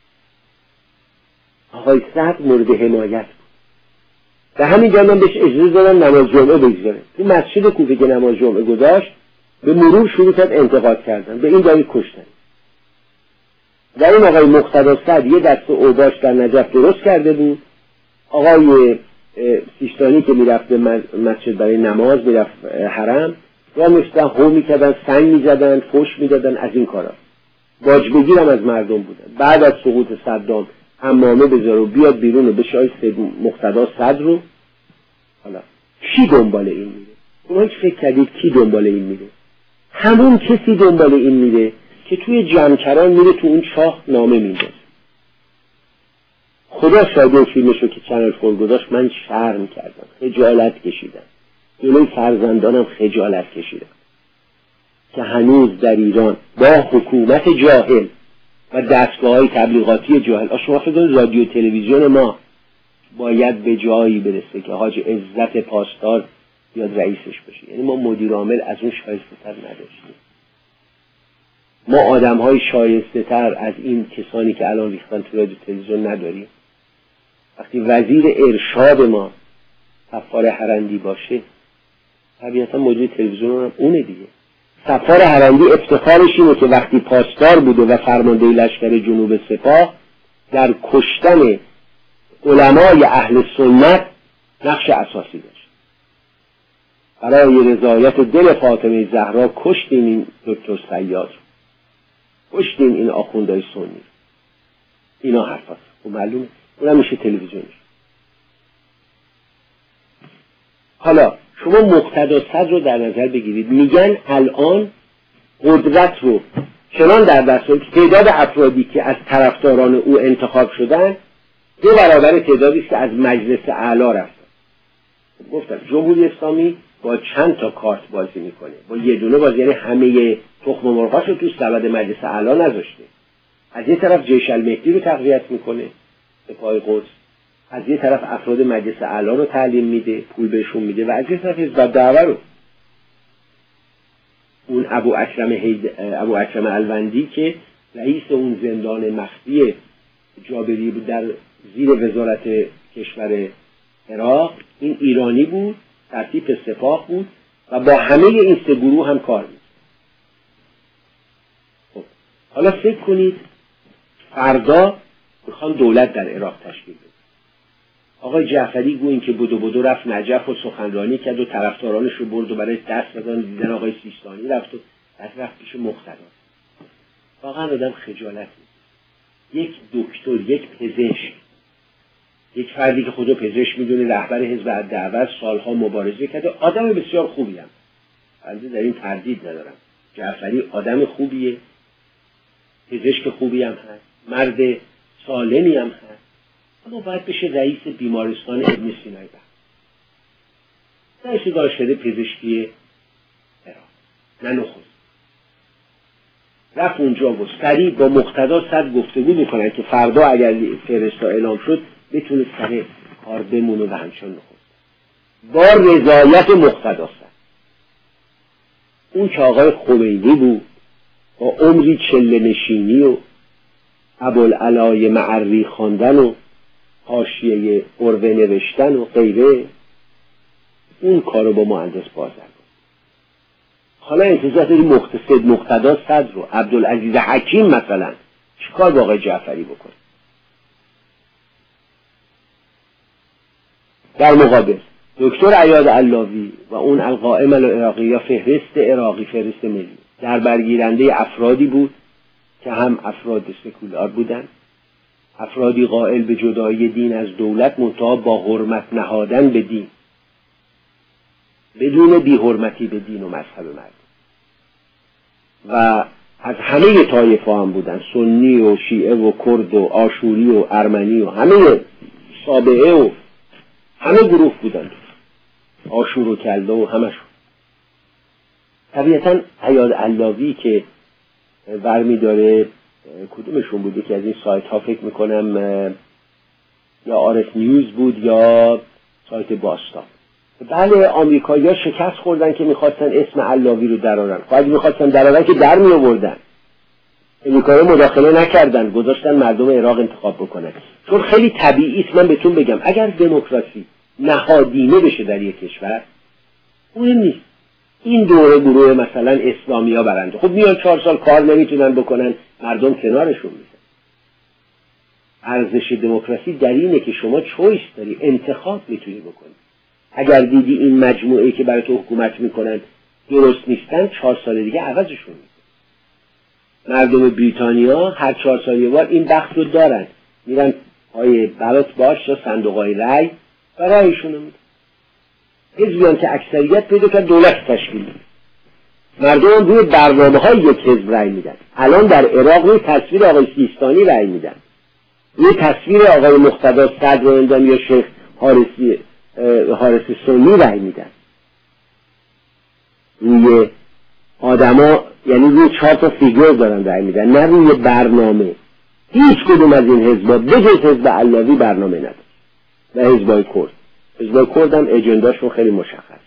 آقای صدر مورد حمایت بود. به همین جا من بهش اجازه دادن نماز جمعه بگذاره. تو مسجد کوفه که نماز جمعه گذاشت به مرور شروع کرد انتقاد کردن، به این دلیل کشتن. و این آقای مقتدی صدر یه دسته اوباش در نجف درست کرده بود. آقای سیستانی که میرفت به مسجد برای نماز، میرفت حرم، را میفتن هو میکردن، سنگ میزدن، فوش میدادن، از این کارا. باج بگیرم از مردم بودن. بعد از سقوط صدام حمامه بذاره و بیاد بیرون و بشه آی مقتدی صدر رو. حالا کی دنبال این میره؟ اونها که فکر کردید کی دنبال این میره؟ همون کسی دنبال این میره که توی جمکران میره تو اون چاه نامه میندازه. خدا شاهده فیلمشو که چنل فور گذاشت من شرم کردم، خجالت کشیدم، جلوی فرزندانم خجالت کشیدم که هنوز در ایران با حکومت جاهل و دستگاه‌های تبلیغاتی جاهل، شما فکر کنید رادیو تلویزیون ما باید به جایی برسه که حاج عزت پاسدار بیاد رئیسش بشه. یعنی ما مدیر عامل از اون شایسته تر نداشتیم. ما آدم های شایسته تر از این کسانی که الان ریختن تو رادیو تلویزیون نداریم. وقتی وزیر ارشاد ما سفار حرندی باشه، طبیعتا مدیر تلویزیون هم اونه دیگه. سفار حرندی افتخارش اینه که وقتی پاسدار بوده و فرمانده لشکر جنوب سپاه، در کشتن علمای اهل سنت نقش اساسی داشت. برای رضایت دل فاطمه زهرا کشتیم این دکتر صیاد رو، کشتیم این آخوندهای سنی. اینا حرف هست و معلومه اونم میشه تلویزیونش. حالا شما مقتدی صدر رو در نظر بگیرید، میگن الان قدرت رو چنان در دست داره که تعداد افرادی که از طرفداران او انتخاب شدن دو برابر تعدادی است که از مجلس اعلی رفتن. گفتم جمهوری اسلامی با چند تا کارت بازی میکنه، با یه دونه بازی، یعنی همه تخم مرغاش رو تو سبد مجلس اعلی نذاشته. از یه طرف جیش المهدی رو تقویت میکنه، سپاه قدس، از یه طرف افراد مجلس اعلی رو تعلیم میده، پول بهشون میده، و از یه طرف حزب الدعوه رو، اون ابو اکرم هید... ابو اکرم الوندی که رئیس اون زندان مخفی جابری بود در زیر وزارت کشور عراق، این ایرانی بود، ترتیب سپاه بود و با همه این سه گروه هم کار می‌کرد. خب حالا فکر کنید فردا میخوان دولت در عراق تشکیل بده. آقای جعفری گویین که بدو بدو رفت نجف و سخنرانی کرد و طرفدارانش رو برد و برای دست دادن، دیدن آقای سیستانی رفت و دست رفت پیش مقتدی. واقعا آدم خجالت می‌کشه. یک دکتر، یک پزشک، یک فردی که خودو پزشک میدونه، رهبر حزب الدعوه، سالها مبارزه کرده، آدم بسیار خوبی هم، البته در این تردید ندارم، جعفری آدم خوبیه، پزشک خوبی هم هست، مرد سالمی هم هست، اما باید بشه رئیس بیمارستان ابن سینای بخت، رئیس دانشکده پزشکی عراق، نه نخست. رفت اونجا و سریع با مقتدی صدر گفتگو میکنن که فردا اگر فرستا اعلام شد بتونه سر کار بمونه و همچنان نخست. با رضایت مقتدا صدر. اون که آقای خمینی بود با عمری چله نشینی و ابوالعلای معری خواندن و حاشیه عروه نوشتن و غیره، اون کارو با مهندس بازرگان. حالا انتظار داری مقتصد مقتدا صدر رو عبدالعزیز حکیم مثلا چیکار با آقای جعفری بکنه؟ در مقابل دکتر عیاض علاوی و اون القائم العراقی یا فهرست عراقی، فهرست ملی، در برگیرنده افرادی بود که هم افراد سکولار بودن، افرادی قائل به جدایی دین از دولت، منتها با حرمت نهادن به دین، بدون بی حرمتی به دین و مذهب مردم، و از همه طایفه هم بودن، سنی و شیعه و کرد و آشوری و ارمنی و همه سابعه و همه گروه بودن، آشور و کلده و همشون. طبیعتا عیاض علاوی که برمی داره کدومشون بوده که از این سایت ها فکر میکنم یا آرف نیوز بود یا سایت باستا، بله آمریکایی‌ها شکست خوردن که میخواستن اسم علاوی رو درارن. خب اگه میخواستن درارن که در می آوردن، امریکایی‌ها مداخله نکردن، گذاشتن مردم عراق انتخاب بکنن. چون خیلی طبیعی است من بهتون بگم اگر دموکراسی نهادینه بشه در یک کشور مهم نیست این دوره گروه مثلا اسلامیا برنده، خب میان چهار سال کار نمیتونن بکنن، مردم کنارشون میشن. ارزش دموکراسی در اینه که شما چویس داری، انتخاب میتونی بکنی. اگر دیدی این مجموعه که برای تو حکومت میکنن درست نیستن، چهار سال دیگه عوضشون میکنن. مردم بریتانیا هر چهار سال یه بار این بخت رو دارن، میرن های بلات باش یا صندوقای رای و رایشون رو میدن. حزبیان که اکثریت پیدا کرد دولت تشکیل میده، مردم روی برنامه های یک حزب رای میدن. الان در عراق روی تصویر آقای سیستانی رای میدن، روی تصویر آقای مقتدا صدر اندام یا شیخ حارسی حارس سنی رای میدن، روی آدما، یعنی روی چهار تا فیگور دارن رای میدن، نه روی برنامه. هیچ کدوم از این حزبا بجز حزب علاوی برنامه نداره و حزبای کرد. حزبای کرد هم اجنداشون خیلی مشخص.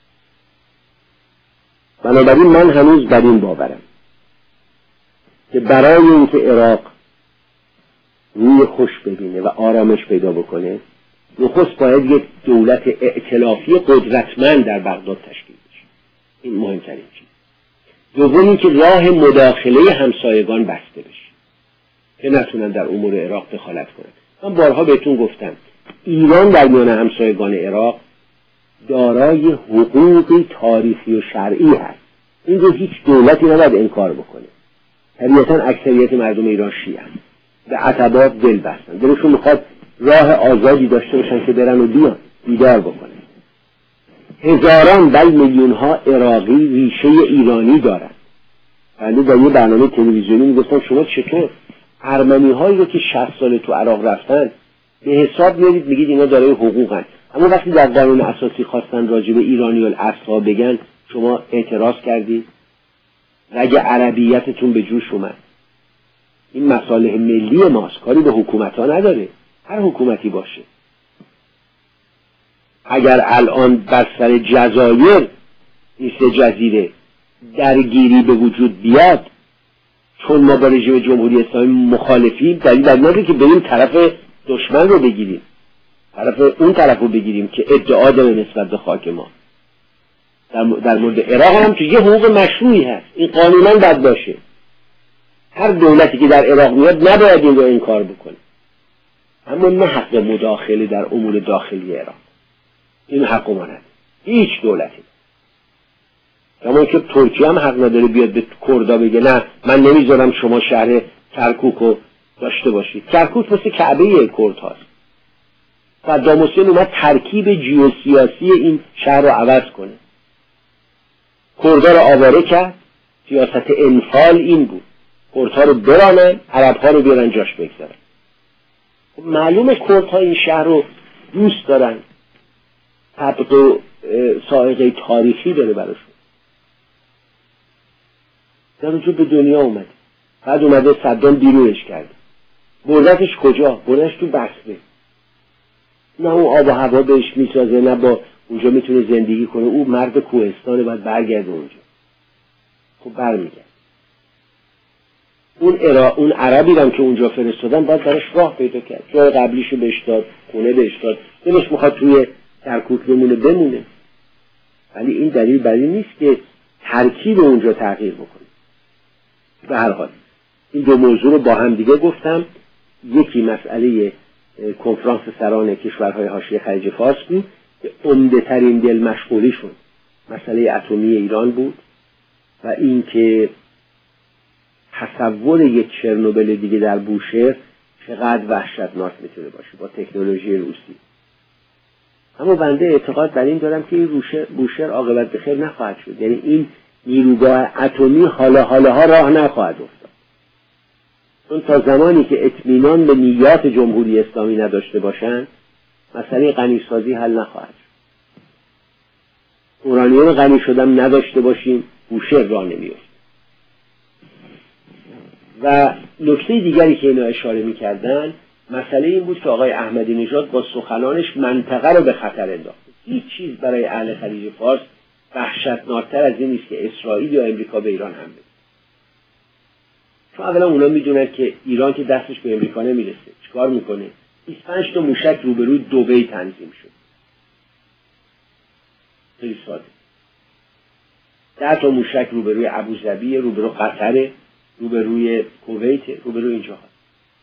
بنابراین من هنوز بر این باورم که برای اینکه عراق روی خوش ببینه و آرامش پیدا بکنه، نخست باید یک دولت ائتلافی قدرتمند در بغداد تشکیل بشه. این مهمترین چیز. دوم اینکه راه مداخله همسایگان بسته بشه که نتونن در امور عراق دخالت کنن. من بارها بهتون گفتم ایران در میان همسایگان عراق دارای حقوقی تاریخی و شرعی هست. این رو هیچ دولتی نباید انکار بکنه. طبیعتا اکثریت مردم ایران شیعه هست، به عتبات دل بستن، دلشون میخواد راه آزادی داشته باشن که برن و بیان دیدار بکنن. هزاران بل میلیون ها عراقی ریشه ایرانی دارن. بنده در یه برنامه تلویزیونی میگفتم شما چطور ارمنی هایی رو که شصت سال تو عراق رفتن به حساب میارید میگید اینا دارای حقوقن، اما وقتی در قانون اساسی خواستن راجع به ایرانی الاصل بگن شما اعتراض کردید؟ اگه عربیتتون به جوش اومد، این مصالح ملی ماست، کاری به حکومت ها نداره، هر حکومتی باشه. اگر الان بر سر جزایر این سه جزیره درگیری به وجود بیاد چون ما با رژیم جمهوری اسلامی مخالفیم، دلیل بر نداره که بریم طرف دشمن رو بگیریم، طرف اون طرف رو بگیریم که ادعا داره نسبت به خاک ما. در, در مورد عراق هم که یه حقوق مشروعی هست، این قانونا باید باشه. هر دولتی که در عراق میاد نباید این رو انکار بکنه، اما نه حق مداخله در امور داخلی عراق. این حق ما نداره هیچ دولتی. اما که ترکیه هم حق نداره بیاد به کردا بگه نه من نمیذارم شما شهر کرکوک رو داشته باشید. کرکوک مثل کعبه کرد هاست. صدام حسین اومد ترکیب جیوسیاسی این شهر رو عوض کنه، کردها رو آواره کرد. سیاست انفال این بود، کردها رو برانن، عربها رو بیارن جاش بگذارن. معلومه کردها این شهر رو دوست دارن، طبق و سائقه تاریخی داره براشون. در اونجا به دنیا اومد، بعد اومده صدام بیرونش کرد، بردتش کجا؟ بردتش تو بسره. نه اون آب و هوا بهش میسازه، نه با اونجا میتونه زندگی کنه، او مرد کوهستانه باید برگرده اونجا. خب برمیگرد. اون ارا اون عربی هم که اونجا فرستادن باید براش راه پیدا کرد، جای قبلیشو بهش داد، خونه بهش داد، دلش میخواد توی کرکوک بمونه بمونه، ولی این دلیل بر این نیست که ترکیب اونجا تغییر بکنه. به هر حال این دو موضوع رو با هم دیگه گفتم. یکی مسئله کنفرانس سران کشورهای حاشیه خلیج فارس بود که عمده ترین دل مشغولیشون مسئله اتمی ایران بود و اینکه تصور یک چرنوبل دیگه در بوشهر چقدر وحشتناک میتونه باشه با تکنولوژی روسی. اما بنده اعتقاد بر این دارم که این بوشهر عاقبت به خیر نخواهد شد، یعنی این نیروگاه اتمی حالا حالاها راه نخواهد افتاد، چون تا زمانی که اطمینان به نیات جمهوری اسلامی نداشته باشند مسئله غنیسازی حل نخواهد شد. اورانیوم غنی شدن نداشته باشیم بوشهر راه نمیفته. و نکته دیگری که اینا اشاره میکردن مسئله این بود که آقای احمدی نژاد با سخنانش منطقه رو به خطر انداخت. هیچ چیز برای اهل خلیج فارس وحشتناکتر از این نیست که اسرائیل یا امریکا به ایران حمله. چون اولا اونا میدونن که ایران که دستش به امریکا نمیرسه چیکار میکنه؟ بیست و پنج تا موشک روبروی دبی تنظیم شد. خیلی ساده. ده تا موشک روبروی ابوظبی، روبرو قطر، روبروی کویت، روبروی اینجا هست.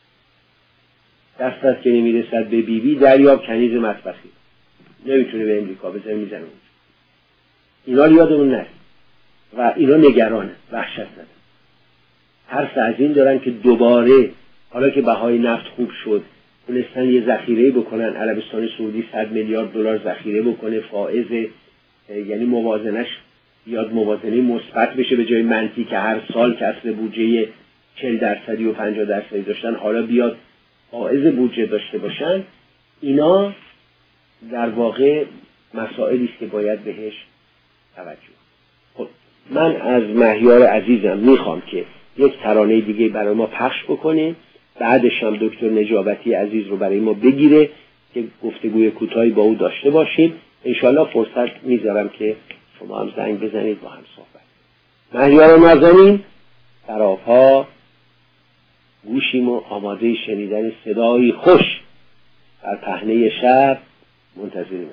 دست از که نمیرسد به بی بی دریاب کنیز مطبخی، نمیتونه به امریکا بزنه میزنه اونجا. اینا یادمون نره و اینا نگرانه، وحشت زدن، ترس از این دارن که دوباره حالا که بهای نفت خوب شد تونستن یه ذخیره بکنن، عربستان سعودی صد میلیارد دلار ذخیره بکنه، فائض یعنی موازنش بیاد موازنه مثبت بشه به جای منفی که هر سال کسر بودجه چهل درصدی و پنجاه درصدی داشتن حالا بیاد فائض بودجه داشته باشن. اینا در واقع مسائلی است که باید بهش توجه. خب من از مهیار عزیزم میخوام که یک ترانه دیگه برای ما پخش بکنه، بعدش هم دکتر نجابتی عزیز رو برای ما بگیره که گفتگوی کوتاهی با او داشته باشیم. انشالله فرصت میذارم که شما هم زنگ بزنید با هم صحبت. مهیار نازنین طرافها گوشیم و آماده شنیدن صدایی خوش در پهنه شب منتظریم.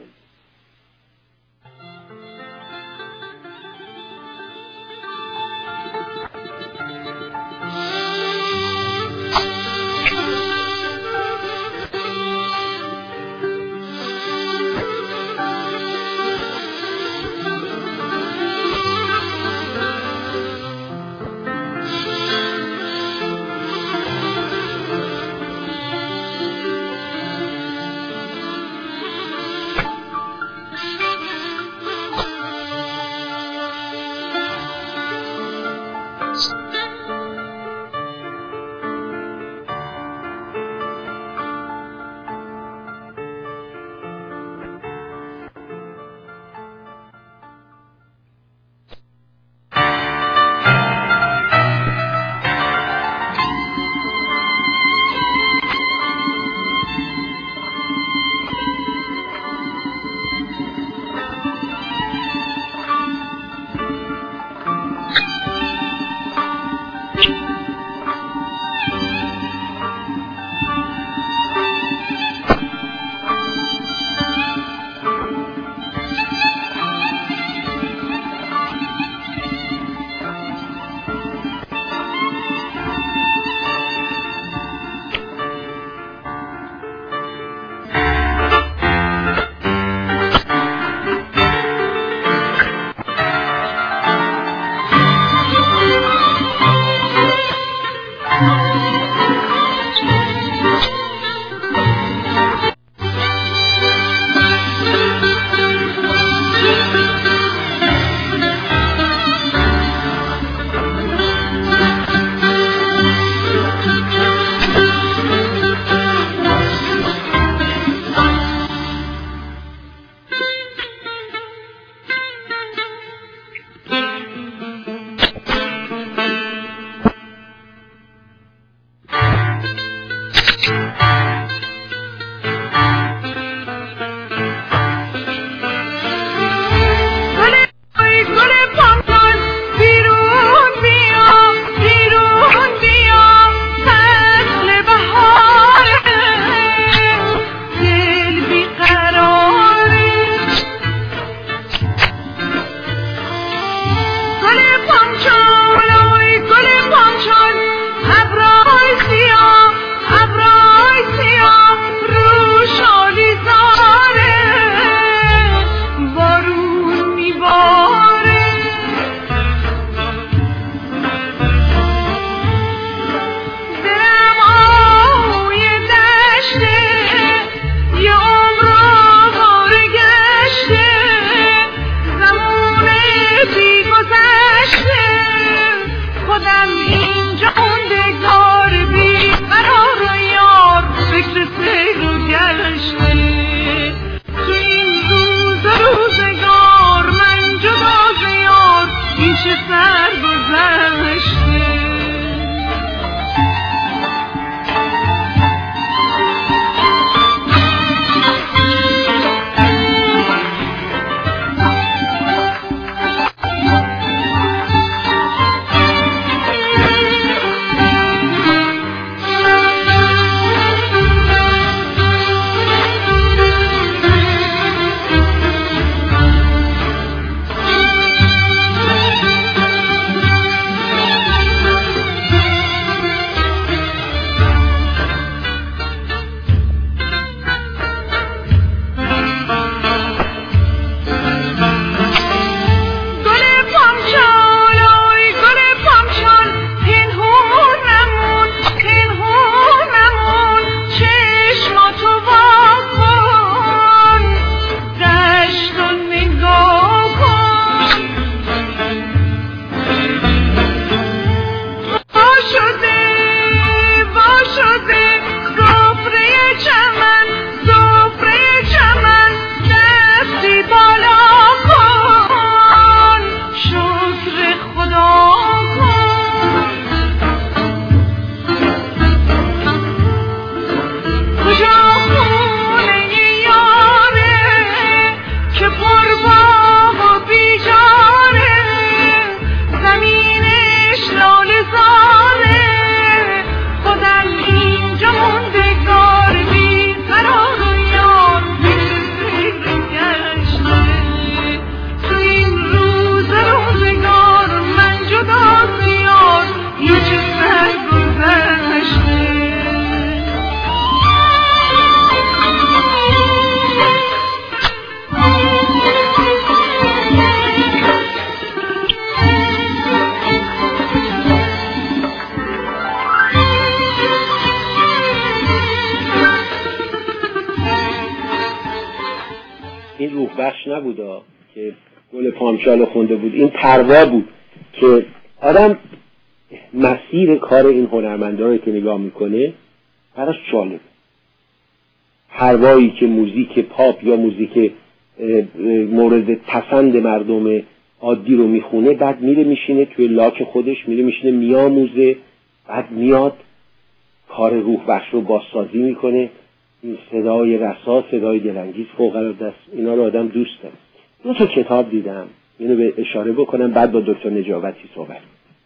این روح بخش نبودا که گل پامشالو خونده بود، این پروا بود که آدم مسیر کار این هنرمندان رو که نگاه میکنه براش جالبه. پروایی که موزیک پاپ یا موزیک مورد پسند مردم عادی رو میخونه، بعد میره میشینه توی لاک خودش، میره میشینه میاموزه، بعد میاد کار روح بخش رو بازسازی میکنه. این صدای رسا، صدای دلانگیز فوق العاده است. اینا رو آدم دوست داره. دو تا کتاب دیدم، اینو به اشاره بکنم بعد با دکتر نجابتی صحبت.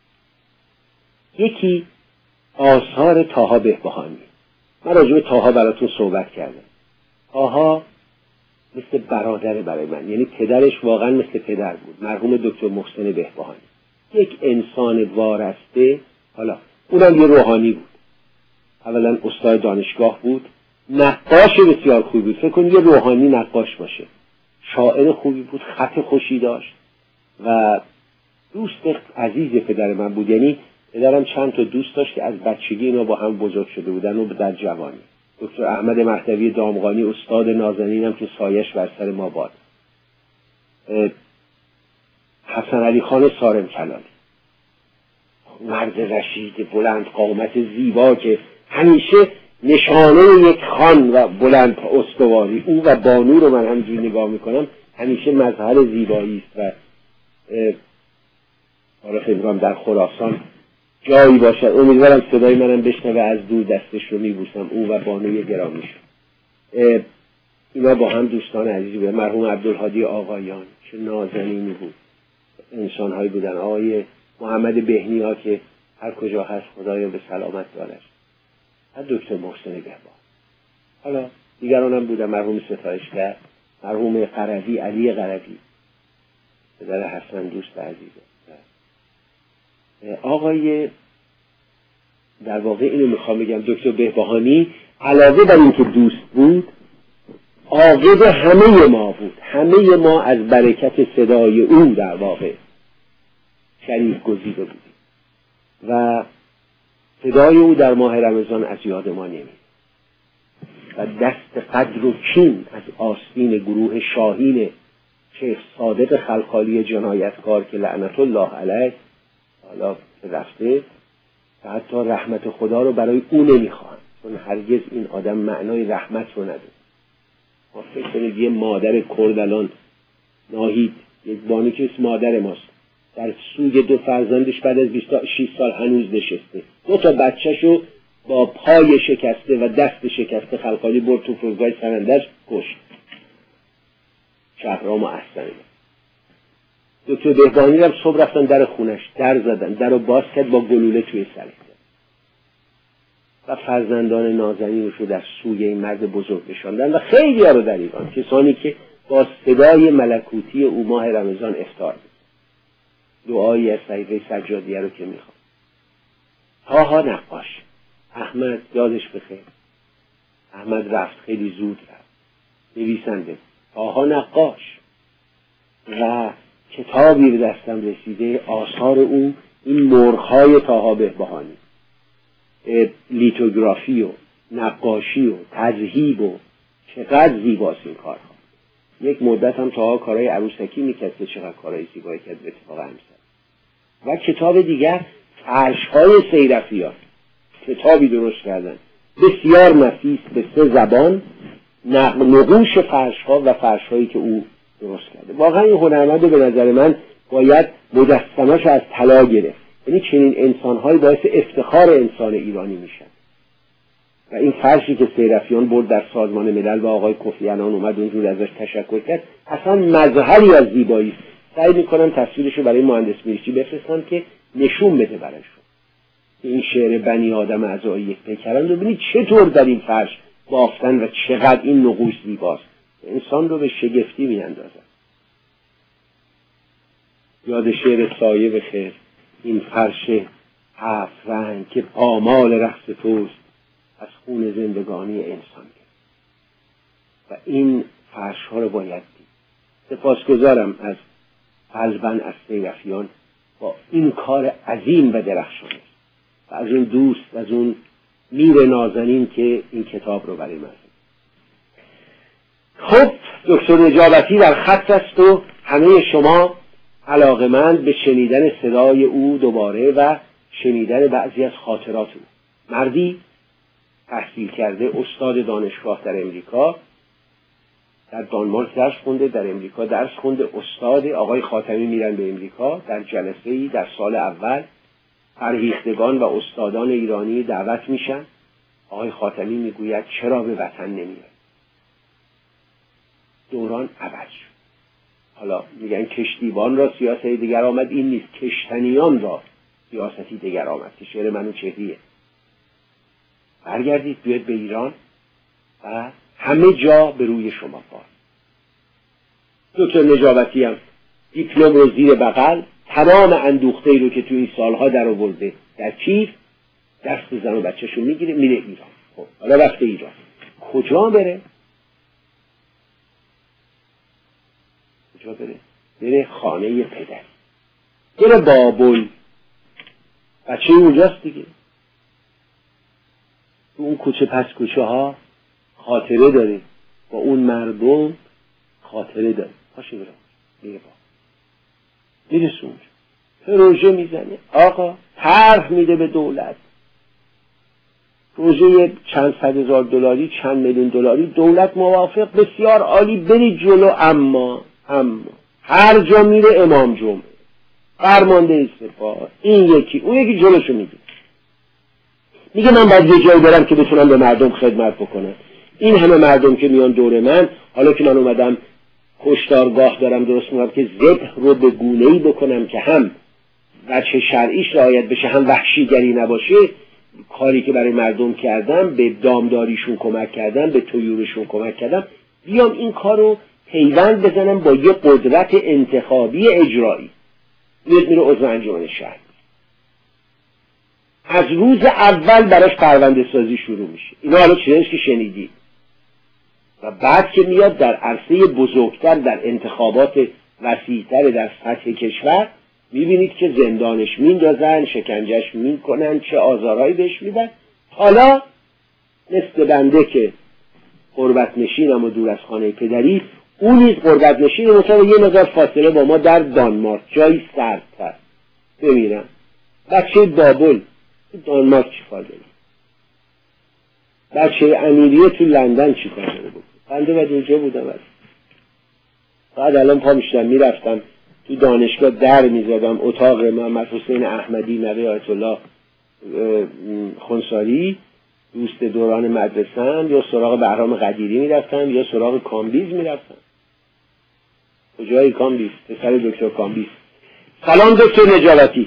یکی آثار طاها بهبهانی. من راجع به طاها براتون صحبت کردم. طاها مثل برادر برای من، یعنی پدرش واقعا مثل پدر بود، مرحوم دکتر محسن بهبهانی. یک انسان وارسته، حالا اونم یه روحانی بود. اولا استاد دانشگاه بود، نقاش بسیار خوبی بود. فکر کنید یه روحانی نقاش باشه. شاعر خوبی بود، خط خوشی داشت و دوست عزیز پدر من بود. یعنی پدرم چند تا دوست داشت که از بچگی اینا با هم بزرگ شده بودن و در جوانی. دکتر احمد مهدوی دامغانی، استاد نازنینم که سایش بر سر ما باد. حسن علی خان سارم کلالی، مرد رشید بلند قامت زیبا که همیشه نشانه یک خان و بلند استواری، او و بانو رو من همینجوری نگاه میکنم همیشه مظهر زیبایی است و حالا خیلی در خراسان جایی باشد. امیدوارم صدای منم بشنوه، از دور دستش رو میبوسم، او و بانوی گرامیش. اینا با هم دوستان عزیزی بودن. مرحوم عبدالهادی آقایان چه نازنینی بود، انسانهایی بودن. آقای محمد بهنی ها که هر کجا هست خدایا به سلامت دارش. هر دکتر محسن بهبهانی. حالا دیگرانم بودن، مرحوم ستایشگر، مرحوم قرضی، علی قرضی، پدر حسن دوست عزیزه. آقای در واقع اینو میخوام بگم، دکتر بهبهانی علاوه بر این که دوست بود، عاقب همه ما بود. همه ما از برکت صدای او در واقع شریف گزیده بودیم و صدای او در ماه رمضان از یاد ما نمی و دست قدر و کین از آستین گروه شاهین شیخ صادق خلخالی جنایتکار که لعنت الله علیه حالا رفته و حتی رحمت خدا رو برای او نمیخواهند، چون هرگز این آدم معنای رحمت رو نداره. ما فکر کنید یه مادر کرد الان ناهید، یک بانی که مادر ماست، در سوی دو فرزندش بعد از بیست و شش سال هنوز نشسته، دو تا بچه‌شو با پای شکسته و دست شکسته خلخالی برد تو فرودگاه سنندج کشت. شهرام و احسن. دکتر بهبهانی هم صبح رفتن در خونش، در زدن، در رو باز کرد، با گلوله توی سرش و فرزندان نازنینش رو در سوی این مرد بزرگ نشاندن و خیلی ها رو در ایران، کسانی که با صدای ملکوتی او ماه رمضان افطار بود. دعایی از صحیفه سجادیه رو که میخوام. طاها نقاش، احمد یادش بخیر، احمد رفت، خیلی زود رفت، نویسنده. طاها نقاش و کتابی به دستم رسیده، آثار او، این مرغ‌های طاها بهبهانی، لیتوگرافی و نقاشی و تذهیب و چقدر زیباست این کارها. یک مدت هم طاها کارهای عروسکی میکرد، چقدر کارهای زیبایی کرد به اتفاق همسر. و کتاب دیگر فرش‌های سیرفیان، کتابی درست کردن بسیار نفیس به سه زبان، نقوش فرش‌ها و فرش‌هایی که او درست کرده. واقعا این هنرمند به نظر من باید مجسمه‌اش از طلا گرفت. یعنی چنین انسان‌هایی باعث افتخار انسان ایرانی میشن. و این فرشی که سیرفیان برد در سازمان ملل و آقای کوفی عنان اومد اونجور ازش تشکر کرد، اصلا مظهری از زیبایی است. سعی میکنم تصویرشو برای مهندس میرچی بفرستم که نشون بده براشون. این شعر بنی آدم اعضای یک پیکران رو ببینید چطور در این فرش بافتن و چقدر این نقوش زیباست. انسان رو به شگفتی میاندازد. یاد شعر سایه بخیر، این فرش هفت رنگ که پامال رقص توست از خون زندگانی انسان و این فرش ها رو باید دید. سپاسگزارم از قلباً از سیرفیان با این کار عظیم و درخشانه و از اون دوست و از اون میر نازنین که این کتاب رو برای من. خب دکتر نجابتی در خط است و همه شما علاقه‌مند به شنیدن صدای او دوباره و شنیدن بعضی از خاطرات او. مردی تحصیل کرده، استاد دانشگاه در امریکا، در دانمارک درس خونده، در امریکا درس خونده، استاد. آقای خاتمی میرن به امریکا در جلسه‌ای در سال اول، فرهیختگان و استادان ایرانی دعوت میشن. آقای خاتمی میگوید چرا به وطن نمیاد؟ دوران عوض شد. حالا میگن کشتیبان را سیاستی دیگر آمد، این نیست، کشتنیان را سیاستی دیگر آمد که شعر منوچهریه. برگردید بیاید به ایران و همه جا به روی شما پاس. دکتر نجابتی هم دیپلم رو زیر بغل، تمام اندوخته ای رو که تو این سالها در آورده در کیف، دست زن و بچه‌شو میگیره میره ایران. خب حالا رفته ایران، کجا بره؟ کجا بره؟ بره خانه پدر، بره بابل، بچه اونجاست دیگه. اون کوچه پس کوچه ها خاطره داره، با اون مردم خاطره داره. پاشه برم میره با میرسه اونجا، پروژه میزنه، آقا طرح میده به دولت، پروژه چند صد هزار دلاری، چند میلیون دلاری. دولت موافق، بسیار عالی، برید جلو. اما اما هر جا میره امام جمعه، فرمانده سپاه، این یکی اون یکی جلوشو میگه، میگه من باید یه جایی برم که بتونم به مردم خدمت بکنم. این همه مردم که میان دور من، حالا که من اومدم کشتارگاه دارم درست میکنم که ذبح رو به گونه‌ای بکنم که هم وجه شرعیش رعایت بشه، هم وحشیگری نباشه. کاری که برای مردم کردم، به دامداریشون کمک کردم، به طیورشون کمک کردم، بیام این کارو پیوند بزنم با یه قدرت انتخابی اجرایی. میاد میره عضو انجمن شهر، از روز اول براش پرونده سازی شروع میشه. اینا حالا چیزی که شنیدی. و بعد که میاد در عرصه بزرگتر، در انتخابات وسیع‌تر در سطح کشور، میبینید که زندانش میندازن، شکنجهش میکنن، چه آزارهایی بهش میدن. حالا مثل بنده که غربت نشینم و دور از خانه پدری، اون نیز غربت نشین، مثلا یه مقدار فاصله با ما در دانمارک، جایی سردتر بمیرم. بچه بابل دانمارک چی کار داره؟ بچه امیریه تو لندن چی کار داره بکنه؟ بنده باید اونجا بودم. از بعد الان پا میشتم میرفتم تو دانشگاه، در میزدم اتاق محمد حسین احمدی نوه آیت الله خنساری، دوست دوران مدرسه‌ام، یا سراغ بهرام قدیری میرفتم یا سراغ کامبیز میرفتم. کجای کامبیز؟ پسر دکتر کامبیز. سلام دکتر نجابتی.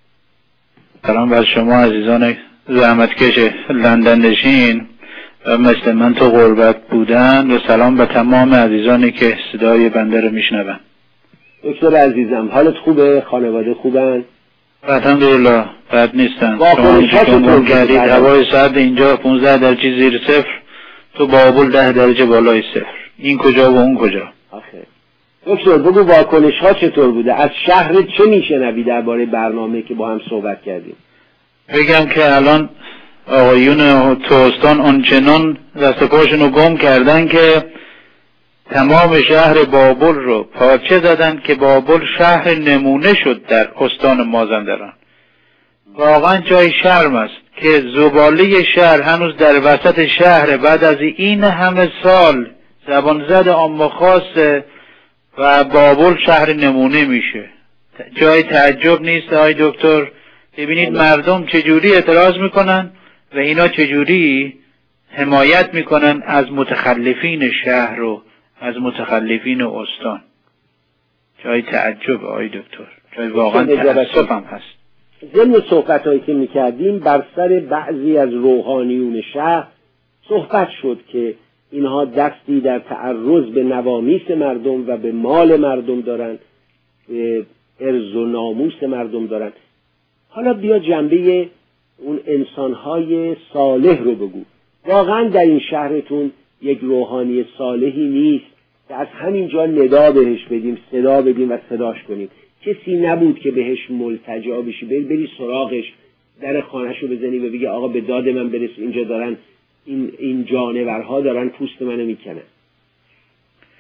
سلام بر شما عزیزان زحمتکش لندن نشین و مثل من تو غربت بودن، و سلام به تمام عزیزانی که صدای بنده رو میشنون. دکتر عزیزم حالت خوبه؟ خانواده خوبن؟ الحمدلله بد نیستن. واکنشات شما کردید هوای سرد اینجا پونزده درجه زیر صفر، تو بابل ده درجه بالای صفر. این کجا و اون کجا؟ آخه دکتر بگو واکنش ها چطور بوده؟ از شهر چه میشنوی درباره برنامه که با هم صحبت کردیم؟ بگم که الان آقایون توستان آنچنان دست پاشون رو گم کردن که تمام شهر بابل رو پارچه زدن که بابل شهر نمونه شد در استان مازندران. واقعا جای شرم است که زباله شهر هنوز در وسط شهر بعد از این همه سال زبان زد عام خاصه و بابل شهر نمونه میشه. جای تعجب نیست آقای دکتر؟ ببینید مردم چجوری اعتراض میکنن و اینا چجوری حمایت میکنن از متخلفین شهر و از متخلفین استان. جای تعجب آقای دکتر، جای واقعا تأسف هم هست. ضمن صحبت هایی که میکردیم بر سر بعضی از روحانیون شهر صحبت شد که اینها دستی در تعرض به نوامیس مردم و به مال مردم دارن، به عرض و ناموس مردم دارن. حالا بیا جنبه اون انسانهای صالح رو بگو. واقعا در این شهرتون یک روحانی صالحی نیست که از همینجا ندا بهش بدیم، صدا بدیم و صداش کنیم؟ کسی نبود که بهش ملتجا بشی، بری بری سراغش، در خانهشو بزنی و بگی آقا به داد من برس، اینجا دارن این این جانورها دارن پوست منو میکنن.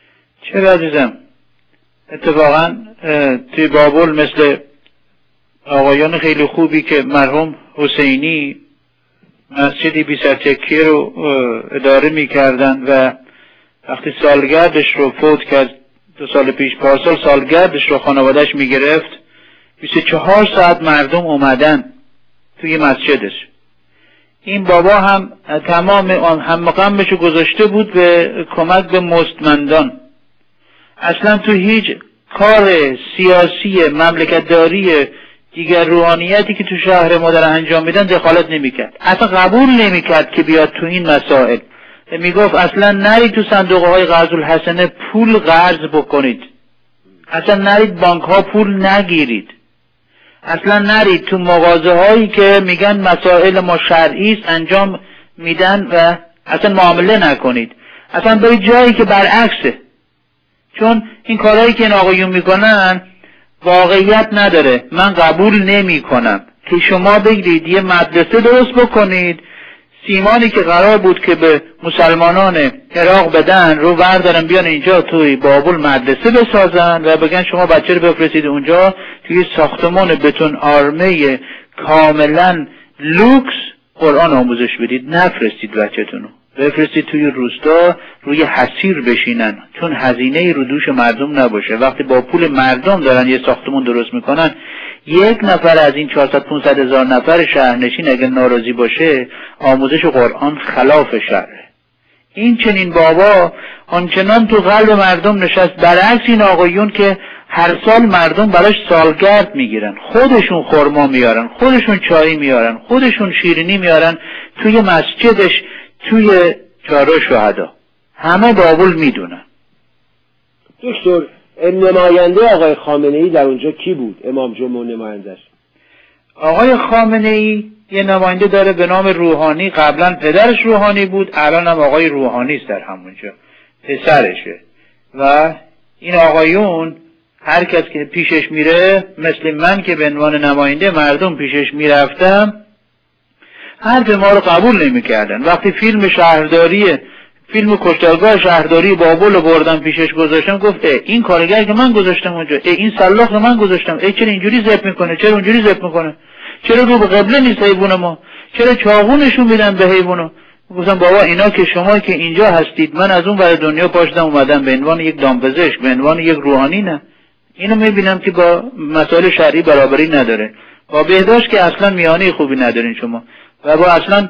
چرا عزیزم؟ اتفاقا توی بابل مثل آقایان خیلی خوبی که مرحوم حسینی مسجدی بی سرتکیه رو اداره می کردن و وقتی سالگردش رو فوت کرد دو سال پیش پارسال سالگردش رو خانوادهش می گرفت، بیست و چهار ساعت مردم اومدن توی مسجدش. این بابا هم تمام آن هم غمش رو گذاشته بود به کمک به مستمندان. اصلا تو هیچ کار سیاسی مملکتداری دیگر روحانیتی که تو شهر ما دارن انجام میدن دخالت نمیکرد. اصلا قبول نمیکرد که بیاد تو این مسائل. میگفت اصلا نرید تو صندوق های قرض الحسنه پول قرض بکنید، اصلا نرید بانک ها پول نگیرید، اصلا نرید تو مغازه هایی که میگن مسائل ما شرعی است انجام میدن و اصلا معامله نکنید، اصلا برید جایی که برعکسه. چون این کارهایی که این آقایون میکنن واقعیت نداره. من قبول نمی کنم که شما بگیرید یه مدرسه درست بکنید، سیمانی که قرار بود که به مسلمانان عراق بدن رو بردارن بیان اینجا توی بابل مدرسه بسازن و بگن شما بچه رو بفرستید اونجا توی ساختمان بتون آرمه کاملا لوکس قرآن آموزش بدید. نفرستید بچه‌تونو، بفرستید توی روستا روی حصیر بشینن، چون هزینه رو دوش مردم نباشه. وقتی با پول مردم دارن یه ساختمان درست میکنن، یک نفر از این چهارصد پانصد هزار نفر شهرنشین اگر ناراضی باشه آموزش قرآن خلاف شرعه. این چنین بابا آنچنان تو قلب مردم نشست، برعکس این آقایون که هر سال مردم براش سالگرد میگیرن، خودشون خرما میارن، خودشون چای میارن، خودشون شیرینی میارن توی مسجدش توی چهارراه شهدا. همه بابل میدونن. دکتر، نماینده آقای خامنه ای در اونجا کی بود؟ امام جمعه نمایندش؟ آقای خامنه ای یه نماینده داره به نام روحانی، قبلا پدرش روحانی بود، الان هم آقای روحانی است در همونجا، پسرشه. و این آقایون هر کس که پیشش میره، مثل من که به عنوان نماینده مردم پیشش میرفتم، حرف ما رو قبول نمی کردن. وقتی فیلم شهرداری فیلم کشتارگاه شهرداری بابل رو بردم پیشش گذاشتم، گفت این کارگر که من گذاشتم اونجا، این سلاخ رو من گذاشتم، ای چرا اینجوری زب میکنه، چرا اونجوری زب میکنه، چرا رو به قبله نیست حیوان ما، چرا چاقونشون میدن به حیوانو. گفتم بابا اینا که شما که اینجا هستید، من از اون ور دنیا پاشدم اومدم به عنوان یک دامپزشک، به عنوان یک روحانی، نه اینو میبینم که با مسائل شرعی برابری نداره، با بهداشت که اصلا میانه خوبی ندارین شما، و با اصلا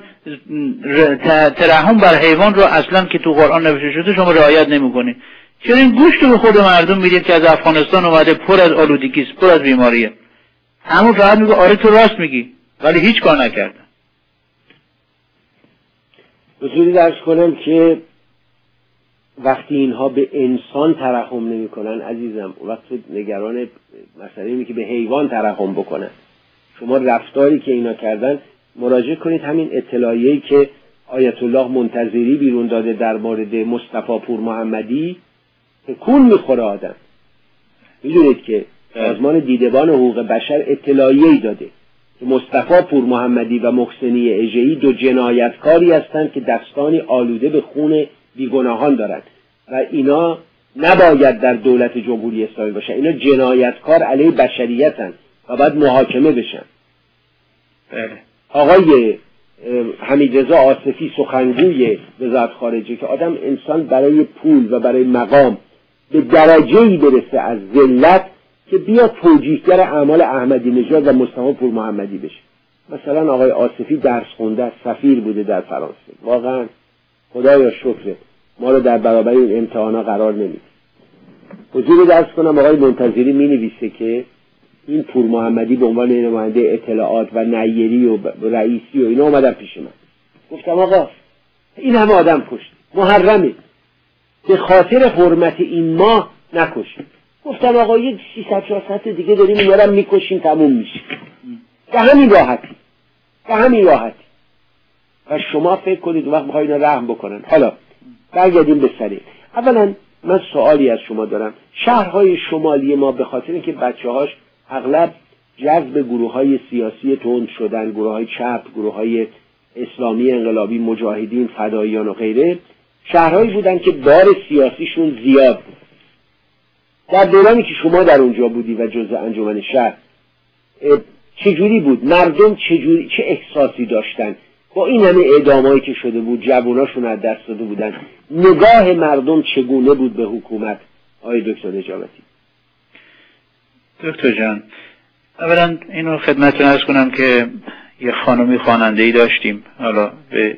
ترحم بر حیوان رو اصلا که تو قرآن نوشته شده شما رعایت نمی‌کنید. چرا این گوشت رو به خود مردم میدید که از افغانستان اومده پر از آلودگی است، پر از بیماریه. همون فقط میگه آره تو راست میگی، ولی هیچ کار نکردن. بسیاری درس کنم که وقتی اینها به انسان ترحم نمی‌کنن عزیزم، وقت نگران مسئله اینه که به حیوان ترحم بکنن. شما رفتاری که اینا کردن مراجعه کنید همین اطلاعیه‌ای که آیت الله منتظری بیرون داده در مورد مصطفی پور محمدی، تکون میخوره آدم. میدونید که سازمان دیدبان حقوق بشر اطلاعیه‌ای داده که مصطفی پور محمدی و محسنی اژه‌ای دو جنایتکاری هستند که دستانی آلوده به خون بیگناهان دارند و اینا نباید در دولت جمهوری اسلامی باشن. اینا جنایتکار علیه بشریتن و باید محاکمه بشن. بله. آقای حمیدرضا آصفی سخنگوی وزارت خارجه که آدم انسان برای پول و برای مقام به درجه‌ای برسه از ذلت که بیاد توجیهگر اعمال احمدی نژاد و مصطفی پور محمدی بشه. مثلا آقای آصفی درس خونده، سفیر بوده در فرانسه. واقعا خدایا شکر ما رو در برابر این امتحانا قرار نمیده. حضور درس کنم آقای منتظری می نویسه که این پور محمدی به عنوان نماینده اطلاعات و نیری و رئیسی و اینا اومدن پیش من. گفتم آقا این همه آدم کشت، محرمه، به خاطر حرمت این ماه نکشید. گفتم آقا یک سیصد چهارصد دیگه داریم اینا رو میکشیم تموم میشه. به همین راحتی، به همین راحتی. و شما فکر کنید وقت میخوای اینا رحم بکنن. حالا برگردیم به سری. اولا من سوالی از شما دارم. شهرهای شمالی ما به خاطر اینکه بچه‌هاش اغلب جذب گروه‌های سیاسی تند شدن، گروه‌های چپ، گروه‌های اسلامی انقلابی، مجاهدین، فداییان و غیره، شهرهایی بودن که بار سیاسیشون زیاد بود. در دورانی که شما در اونجا بودی و جزء انجمن شهر چجوری بود؟ مردم چجوری، چه احساسی داشتن با این همه اعدامایی که شده بود، جواناشون از دست داده بودن؟ نگاه مردم چگونه بود به حکومت آقای دکتر نجابتی؟ دکتر جان، اولا اینو خدمتتون عرض کنم که یه خانمی خواننده‌ای داشتیم، حالا به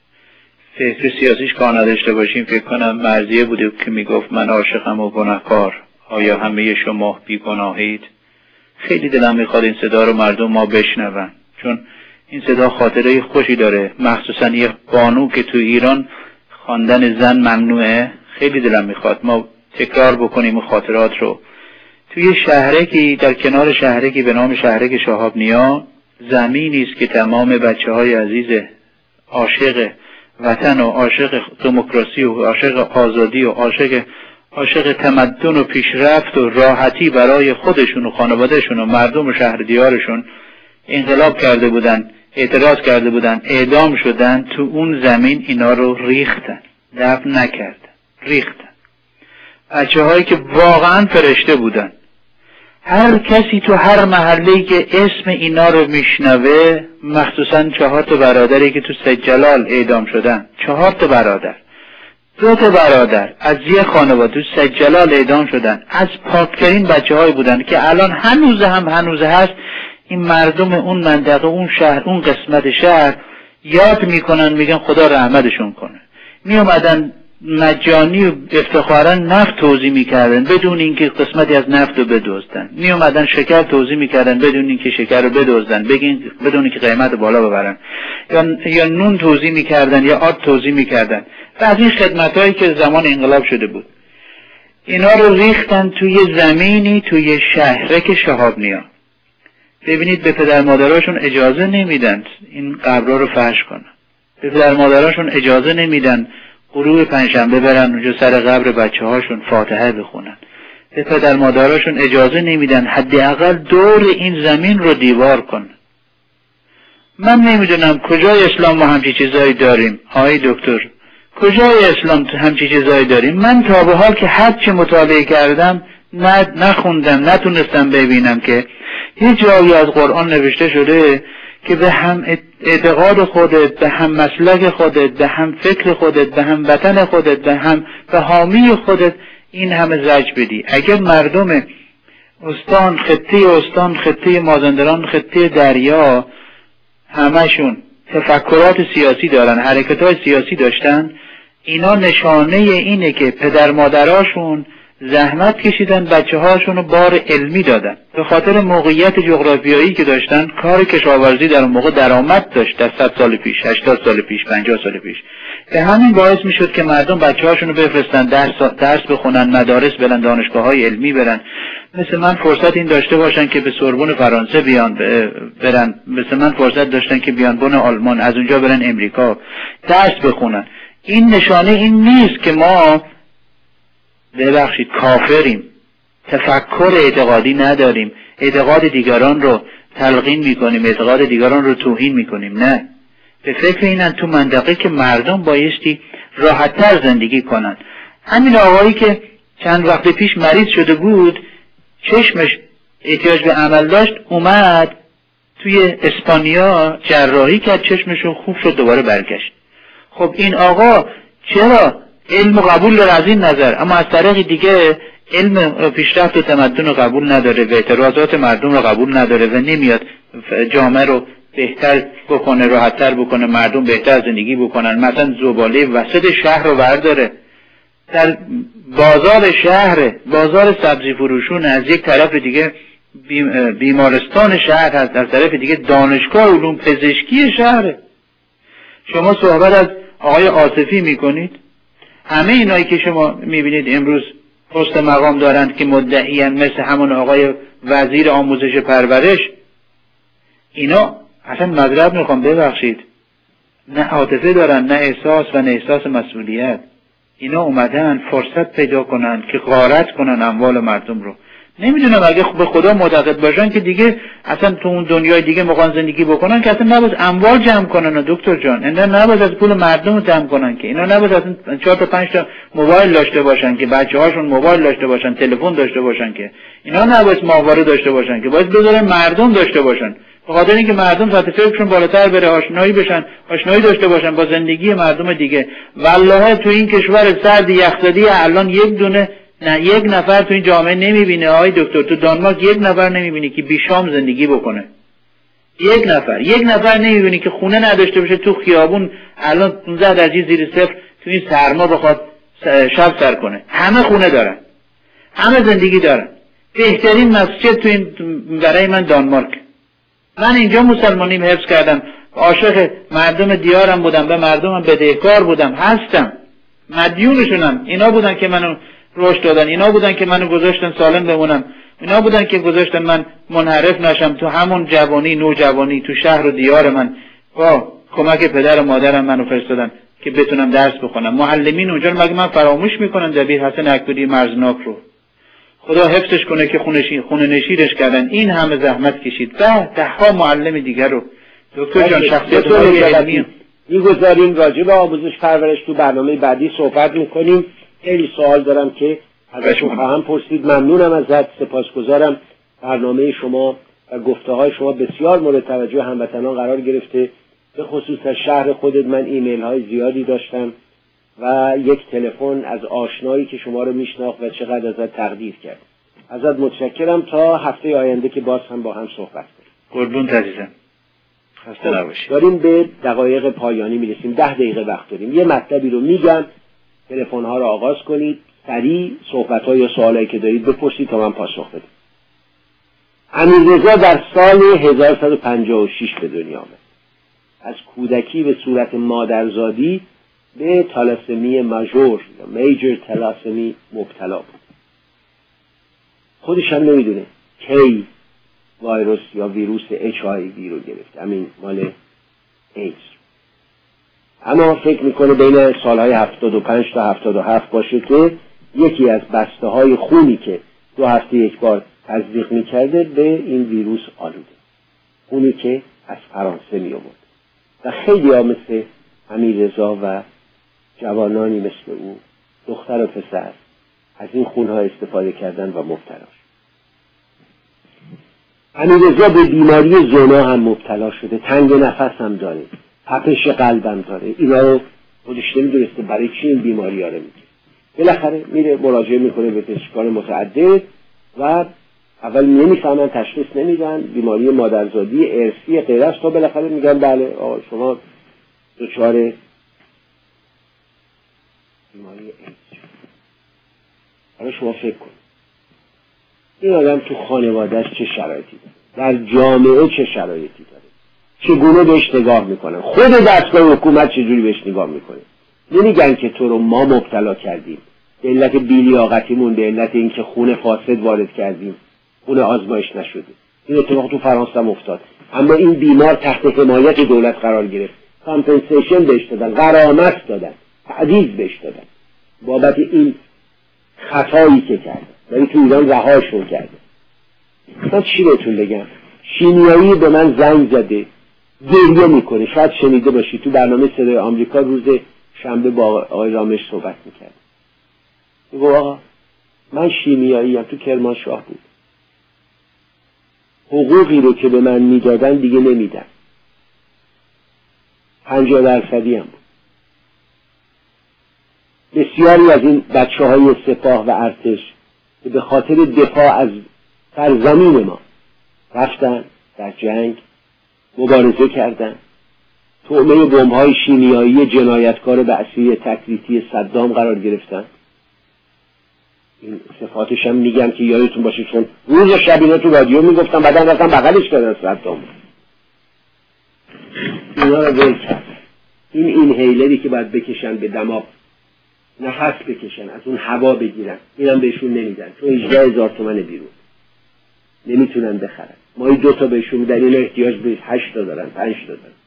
فکر سیاسیش کار نداشته باشیم، فکر کنم مرضیه بوده که میگفت من عاشقم و گناهکار، آیا همه شما بیگناهید؟ خیلی دلم میخواد این صدا رو مردم ما بشنون، چون این صدا خاطره خوشی داره، مخصوصا یه بانو که تو ایران خواندن زن ممنوعه. خیلی دلم میخواد ما تکرار بکنیم خاطرات رو. توی شهرکی در کنار شهرکی به نام شهرک شهاب نیا، زمینی است که تمام بچه های عزیز عاشق وطن و عاشق دموکراسی و عاشق آزادی و عاشق عاشق تمدن و پیشرفت و راحتی برای خودشون و خانوادهشون و مردم و شهر دیارشون انقلاب کرده بودن، اعتراض کرده بودن، اعدام شدن. تو اون زمین اینا رو ریختن، دفن نکردن، ریختن. بچه هایی که واقعا فرشته بودن. هر کسی تو هر محله‌ای که اسم اینا رو میشنوه، مخصوصا چهار تا برادری که تو سجلال اعدام شدن، چهار تا برادر، دو تا برادر از یه خانواده تو سجلال اعدام شدن، از پاکترین بچه های بودن که الان هنوز هم هنوز هست. این مردم اون منطقه، اون شهر، اون قسمت شهر یاد میکنن، میگن خدا رحمتشون کنه. می اومدن مجانی و افتخارا نفت توزیع میکردن بدون اینکه قسمتی از نفت رو بدزدن. می اومدن شکر توزیع میکردن بدون اینکه شکر رو بدزدن، بگین بدون اینکه قیمت بالا ببرن. یا یا نون توزیع میکردن یا آب توزیع میکردن. و از این خدمتایی که زمان انقلاب شده بود، اینا رو ریختن توی زمینی توی شهرک شهاب نیا. ببینید به پدر مادراشون اجازه نمیدن این قبرها رو فرش کنن. به پدر مادراشون اجازه نمیدن غروب پنجشنبه برن اونجا سر قبر بچه هاشون فاتحه بخونن. به پدر مادراشون اجازه نمیدن حداقل دور این زمین رو دیوار کنن. من نمیدونم کجای اسلام ما همچی چیزایی داریم آقای دکتر، کجای اسلام همچی چیزایی داریم؟ من تا به حال که هر چه مطالعه کردم نه نخوندم، نتونستم ببینم که یه جایی از قرآن نوشته شده که به هم اعتقاد خودت، به هم مسلک خودت، به هم فکر خودت، به هم وطن خودت، به هم به حامی خودت این همه زجر بدی. اگر مردم استان، خطه استان، خطه مازندران، خطه دریا همشون تفکرات سیاسی دارن، حرکت‌های سیاسی داشتن، اینا نشانه اینه که پدر مادراشون زحمت کشیدن، بچه هاشون رو بار علمی دادن. به خاطر موقعیت جغرافیایی که داشتن، کار کشاورزی در اون موقع درآمد داشت، در صد سال پیش، هشتاد سال پیش، پنجاه سال پیش. به همین باعث میشد که مردم بچه هاشون رو بفرستن درس, درس بخونن، مدارس برن، دانشگاه های علمی برن. مثل من فرصت این داشته باشن که به سوربن فرانسه بیان برن، مثل من فرصت داشتن که بیان بن آلمان، از اونجا برن امریکا درس بخونن. این نشانه این نیست که ما ببخشید کافریم، تفکر اعتقادی نداریم، اعتقاد دیگران رو تلقین میکنیم، اعتقاد دیگران رو توهین میکنیم. نه، به فکر اینن تو منطقه که مردم بایستی راحت‌تر زندگی کنن. همین آقایی که چند وقت پیش مریض شده بود، چشمش احتیاج به عمل داشت، اومد توی اسپانیا جراحی کرد، چشمشو خوب شد، دوباره برگشت. خب این آقا چرا علم قبول داره از این نظر، اما از طریق دیگه علم پیشرفت و تمدن رو قبول نداره و اعتراضات مردم رو قبول نداره و نمیاد جامعه رو بهتر بکنه، راحت‌تر بکنه، مردم بهتر زندگی بکنن. مثلا زباله وسط شهر رو برداره، در بازار شهر، بازار سبزی فروشون، از یک طرف دیگه بیمارستان شهر هست، از طرف دیگه دانشگاه علوم پزشکی شهره. شما صحبت از آقای آصفی میکنید، همه اینایی که شما میبینید امروز پست مقام دارند که مدعیان، مثل همون آقای وزیر آموزش پرورش، اینا اصلا مذرب میخوام ببخشید، نه عاطفه دارن، نه احساس و نه احساس مسئولیت. اینا اومدن فرصت پیدا کنن که غارت کنن اموال مردم رو. نمیدونم اگه به خدا معتقد باشن که دیگه اصلا تو اون دنیای دیگه میخوان زندگی بکنن که اصلا نباید اموال جمع کنن دکتر جان، اینا نباید از پول مردم جمع کنن که، اینا نباید اصلا چهار تا پنج تا موبایل داشته باشن که بچه‌هاشون موبایل داشته باشن، تلفن داشته باشن که، اینا نباید ماهواره داشته باشن که، باید بذارن مردم داشته باشن، به خاطر اینکه مردم سطح فکرشون بالاتر بره، آشنایی بشن، آشنایی داشته باشن با زندگی مردم دیگه. والله تو این کشور سرد یخزدی الان یک دونه نه یک نفر تو این جامعه نمیبینه آقای دکتر، تو دانمارک یک نفر نمیبینی که بیشام زندگی بکنه، یک نفر یک نفر نمیبینی که خونه نداشته باشه تو خیابون الان پانزده درجه زیر صفر تو این سرما بخواد شب سر کنه، همه خونه دارن، همه زندگی دارن. بهترین مسجد تو این برای من دانمارک. من اینجا مسلمانیم حفظ کردم، عاشق مردم دیارم بودم، به مردمم بدهکار بودم، هستم، مدیونشونم، اینا بودن که منو رشد دادن، اینا بودن که منو گذاشتن سالم بمونم، اینا بودن که گذاشتن من منحرف نشم تو همون جوانی نوجوانی تو شهر و دیار من، با کمک پدر و مادرم منو فرستادن که بتونم درس بخونم. معلمین اونجا مگه من فراموش میکنم دبیر حسن اکبری مرزناک رو، خدا حفظش کنه که خونه خونه نشینش کردن، این همه زحمت کشید و ده ها معلم دیگر رو. دکتر جان شخصیت‌های علمی میگذاریم راجع به آموزش پرورش تو برنامه بعدی صحبت میکنیم. خیلی سوال دارم که ازشون خواهم پرسید. ممنونم ازت، سپاسگزارم. برنامه شما و گفته‌های شما بسیار مورد توجه هموطنان قرار گرفته. به خصوص از شهر خودت من ایمیل های زیادی داشتم و یک تلفن از آشنایی که شما رو میشناخت و چقدر ازت تقدیر کرد. ازت متشکرم. تا هفته آینده که باز هم با هم صحبت کنیم. قربون عزیزم، خسته نباشید. داریم به دقایق پایانی میرسیم، ده دقیقه وقت داریم. یه مطلبی رو میگم، تلفن ها رو آغاز کنید، سریع صحبت ها یا سوالایی که دارید بپرسید تا من پاسخ بدم. امیررضا در سال هزار و صد و پنجاه و شش به دنیا آمد. از کودکی به صورت مادرزادی به تالاسمی ماژور یا میجر تالاسمی مبتلا بود. خودش هم نمیدونه کی ویروس یا ویروس اچ آی وی رو گرفت، همین مال ایدز. اما فکر میکنه بین سالهای هفتاد و پنج تا هفتاد و هفت باشه که یکی از بسته های خونی که دو هفته یک بار تزریق میکرده به این ویروس آلوده، خونی که از فرانسه می آورد. و خیلی ها مثل امیررضا و جوانانی مثل او، دختر و پسر، از این خونها استفاده کردن و مبتلا شد. امیررضا به بیماری زنا هم مبتلا شده، تنگ نفس هم داره، تپش قلبم داره. اینا رو خودش نمیدونسته برای چی این بیماری ها رو میگه. بالاخره میره مراجعه میکنه به پزشکان متعدد و اول نمیفهمن، تشخیص نمیدن، بیماری مادرزادی ارثی غیر است، تا بالاخره میگن بله آقا شما دچار بیماری ایدز. حالا شما فکر کن این آدم تو خانوادهش چه شرایطی داره، در جامعه چه شرایطی داره، چگونه بهش نگاه میکنن، خود دستگاه حکومت چجوری بهش نگاه میکنه. نمیگن که تو رو ما مبتلا کردیم به علت بی‌لیاقتیمون، به علت اینکه خون فاسد وارد کردیم، خون آزمایش نشده. این اتفاق تو فرانسه هم افتاد، اما این بیمار تحت حمایت دولت قرار گرفت، کامپنسیشن بهش دادن، غرامت دادن، تعویض بهش دادن بابت این خطایی که کرد، ولی تو ایران رهاشون کرده. من چی بهتون بگم؟ شیمیایی به من زنگ زده، گریه میکنه، شاید شنیده باشی تو برنامه صدای آمریکا روز شنبه با آقای رامش صحبت میکرد. میگو آقا من شیمیایی هم تو کرمانشاه بود، حقوقی رو که به من میدادن دیگه نمیدن، پنجاه درصدی هم بود. بسیاری از این بچه های سپاه و ارتش که به خاطر دفاع از سرزمین ما رفتن در جنگ مبارزه کردن، طعمه بمب‌های شیمیایی جنایتکار بعثی تکریتی صدام قرار گرفتن. این صفاتش هم میگم که یادتون باشه، چون روز و شب اینا تو رادیو میگفتن، بعدا رفتن بغلش کردن صدام. اینا رو ول کرد. این این هیلری که باید بکشن به دماغ، نفس بکشن، از اون هوا بگیرن، اینم بهشون نمیدن، چون هجده هزار تومن بیرون نمیتونن بخرن. ما این دوتا بهشون میدن، این احتیاج به هشت تا دارن، پنج تا دارن.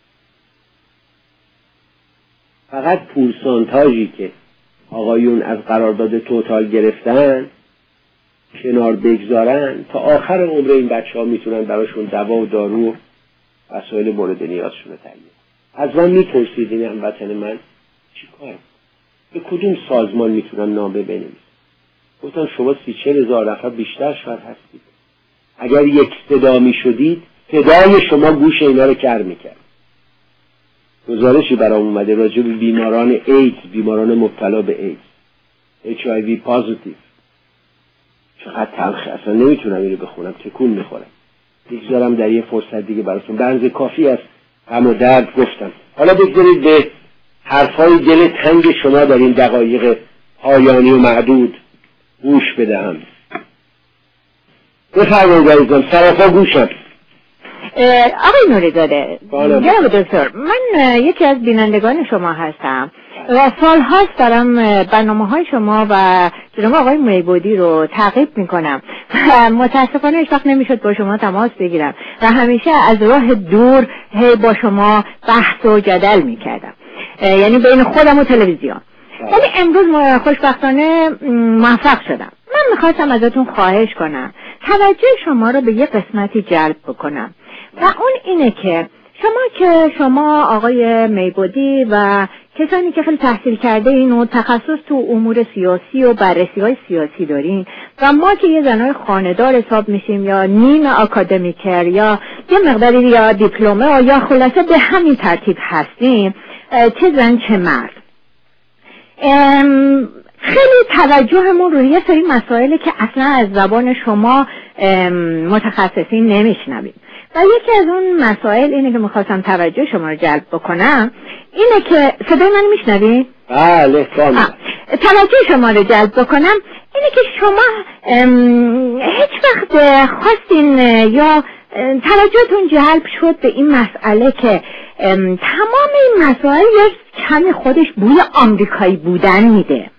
فقط پورسانتاژی که آقایون از قرارداد توتال گرفتن کنار بگذارن تا آخر عمر این بچه ها میتونن براشون دوا و دارو و وسایل مورد نیازشون رو تهیه. از من میپرسید این هموطن من چی کار به کدوم سازمان میتونم نامه بنویسم؟ گفتم شما سی چل هزار نفر بیشتر شاید هستید. اگر یک صدا میشدید صدای شما گوش اینا رو کر میکرد. گزارشی برام اومده راجع به بیماران ایدز، بیماران مبتلا به ایدز، اچ آی وی پازیتیو. چقدر تلخه، اصلا نمیتونم اینو بخونم، تکون میخورم. بگذارم در یه فرصت دیگه براتون. به اندازه کافی است غم و درد گفتم. حالا بگذارید به حرفای دل تنگ شما در این دقایق پایانی و معدود گوش بدهم. بفرمایید عزیزم، سراپا گوشم. آقای نوری‌زاده، جناب دکتر، من یکی از بینندگان شما هستم و سال هاست دارم برنامه های شما و جناب آقای میبودی رو تعقیب میکنم و متاسفانه هیچ وقت نمیشد با شما تماس بگیرم و همیشه از راه دور هی با شما بحث و جدل میکردم، یعنی بین خودم و تلویزیون. ولی امروز خوشبختانه موفق شدم. من میخواستم ازتون خواهش کنم توجه شما رو به یه قسمتی جلب بکنم و اون اینه که شما که شما آقای میبودی و کسانی که خیلی تحصیل کرده این و تخصص تو امور سیاسی و بررسی های سیاسی دارین و ما که یه زنای خانه‌دار حساب میشیم یا نیم اکادمیکر یا یه مقداری یا دیپلمه یا خلاصه به همین ترتیب هستیم، چه زن چه مرد، خیلی توجهمون روی یه سری مسائلی که اصلا از زبان شما متخصصین نمیشنویم و یکی از اون مسائل اینه که میخواستم توجه شما رو جلب بکنم اینه که صدای من میشنوید؟ بله کاملا. توجه شما رو جلب بکنم اینه که شما هیچ وقت خواستین یا توجهتون جلب شد به این مسئله که تمام این مسائل یه کمی خودش بوی آمریکایی بودن میده.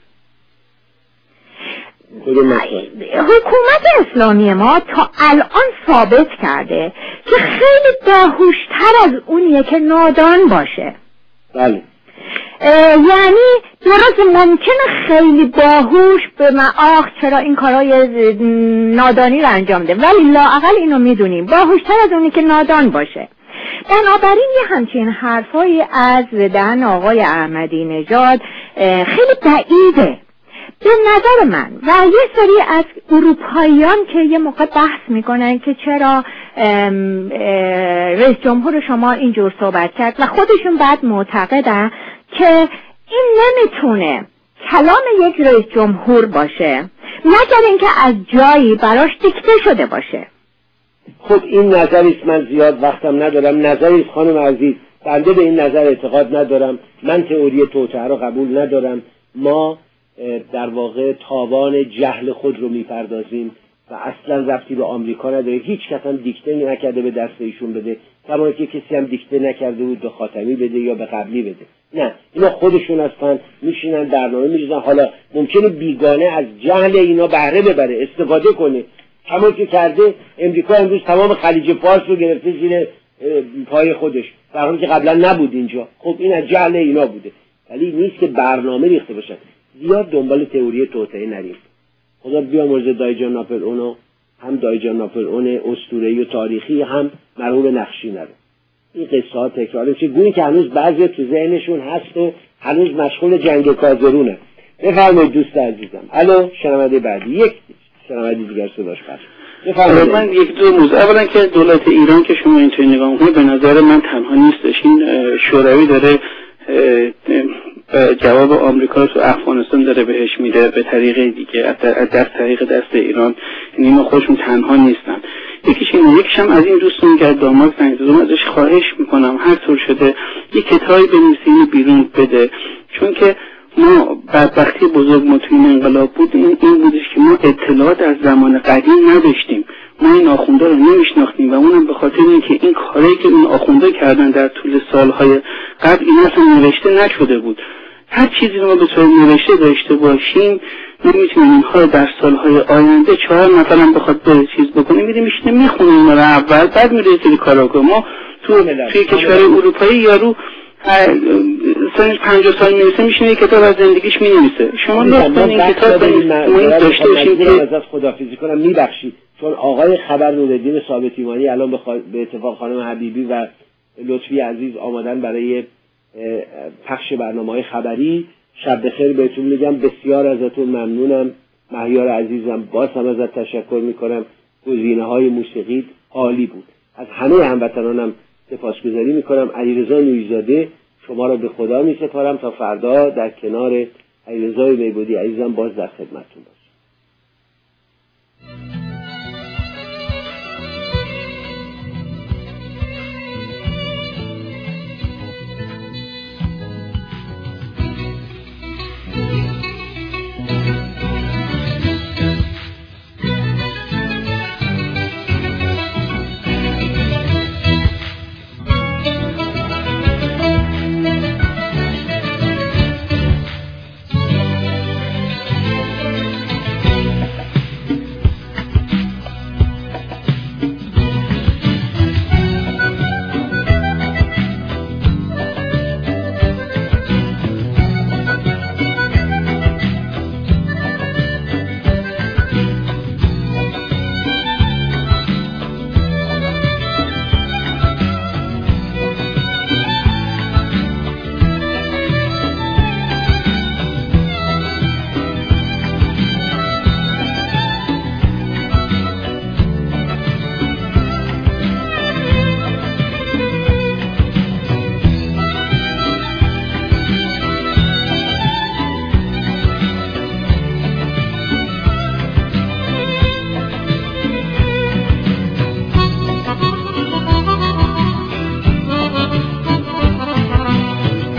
حکومت اسلامی ما تا الان ثابت کرده که خیلی باهوشتر از اونیه که نادان باشه. بله. یعنی درست ممکنه خیلی باهوش به من آخ چرا این کارای نادانی رو انجام ده، ولی لااقل اینو میدونیم باهوشتر از اونی که نادان باشه. بنابراین یه همچین حرفایی از دهن آقای احمدی نژاد خیلی بعیده به نظر من و یه سری از اروپاییان که یه موقع بحث میکنن که چرا رئیس جمهور شما اینجور صحبت کرد و خودشون بعد معتقدن که این نمیتونه کلام یک رئیس جمهور باشه مگر اینکه از جایی براش دیکته شده باشه. خب این نظریست، من زیاد وقتم ندارم. نظریست خانم عزیز، بنده به این نظر اعتقاد ندارم. من تئوری توطئه رو قبول ندارم. ما در واقع تاوان جهل خود رو میپردازیم و اصلا ربطی به آمریکا نداره. هیچ کس هم دیکته نکرده به دست ایشون بده، کما که کسی هم دیکته نکرده بود به خاتمی بده یا به قبلی بده. نه، اینا خودشون هستن، میشینن برنامه میریزن. حالا ممکنه بیگانه از جهل اینا بهره ببره، استفاده کنه، کما که کرده. امریکا امروز تمام خلیج فارس رو گرفته زیر پای خودش، در حالی که قبلا نبود اینجا. خب این از جهل اینا بوده، ولی نیست که برنامه ریخته باشن. زیاد دنبال تئوری توطئه نریم. خدا بیامرزه دایجان ناپلئون، هم دایجان ناپلئون اسطوره‌ای و تاریخی، هم مرحوم نخشینه رو. این قصه ها تکرار میشه، گویی که هنوز بعضی تو ذهنشون هست و هنوز مشغول جنگ کازرونه. بفرمایید دوست عزیزم. الو، شنونده بعدی. یک شنونده دیگر صداش پخش. بفرمایید. من یک دو موضوع. اولا که دولت ایران که شما اینطوری نگاه می‌کنید به نظر من تنها نیستش. این شوروی داره جواب آمریکا تو افغانستان داره بهش میده به طریق دیگه، از دست طریق دست ایران. یعنی ما خودشون تنها نیستن. یکیش اینه. یکیش هم از این دوستون که داماد زنگ زدم ازش خواهش میکنم هر طور شده یک کتابی بنویسین بیرون بده، چون که ما بدبختی بزرگ ما توی این انقلاب بود این, این بودش که ما اطلاعات از زمان قدیم نداشتیم. ما این آخونده رو نمیشناختیم و اونم به خاطر اینکه این کاری که این آخونده کردن در طول سالهای قبل این اصلا نوشته نشده بود. هر چیزی رو ما به طور نوشته داشته باشیم نمیتونیم اینها رو در سالهای آینده چهار نفرم بخواد به چیز بکنیم میریم میشینه میخونیم اینا رو اول بعد میره سری کارا کنیم. ما تو توی کشور اروپایی یارو سنش پنجاه سال می‌نویسه، میشینه کتاب از زندگیش می‌نویسه. شما لطفاً این کتاب ما داشته باشید که ازت خداحافظی کنم، میبخشید چون آقای خبر نورالدین ثابت ایمانی الان به اتفاق خانم حبیبی و لطفی عزیز آمدن برای پخش برنامه‌های خبری. شب بخیر بهتون میگم، بسیار ازتون ممنونم. مهیار عزیزم باز هم ازت تشکر میکنم، گزینه‌های موسیقی عالی بود. از همه هموطنانم سپاسگزاری میکنم. علیرضا نوری‌زاده شما را به خدا میسپارم تا فردا در کنار علیرضا میبودی عزیزم باز در خدمتتون باشم.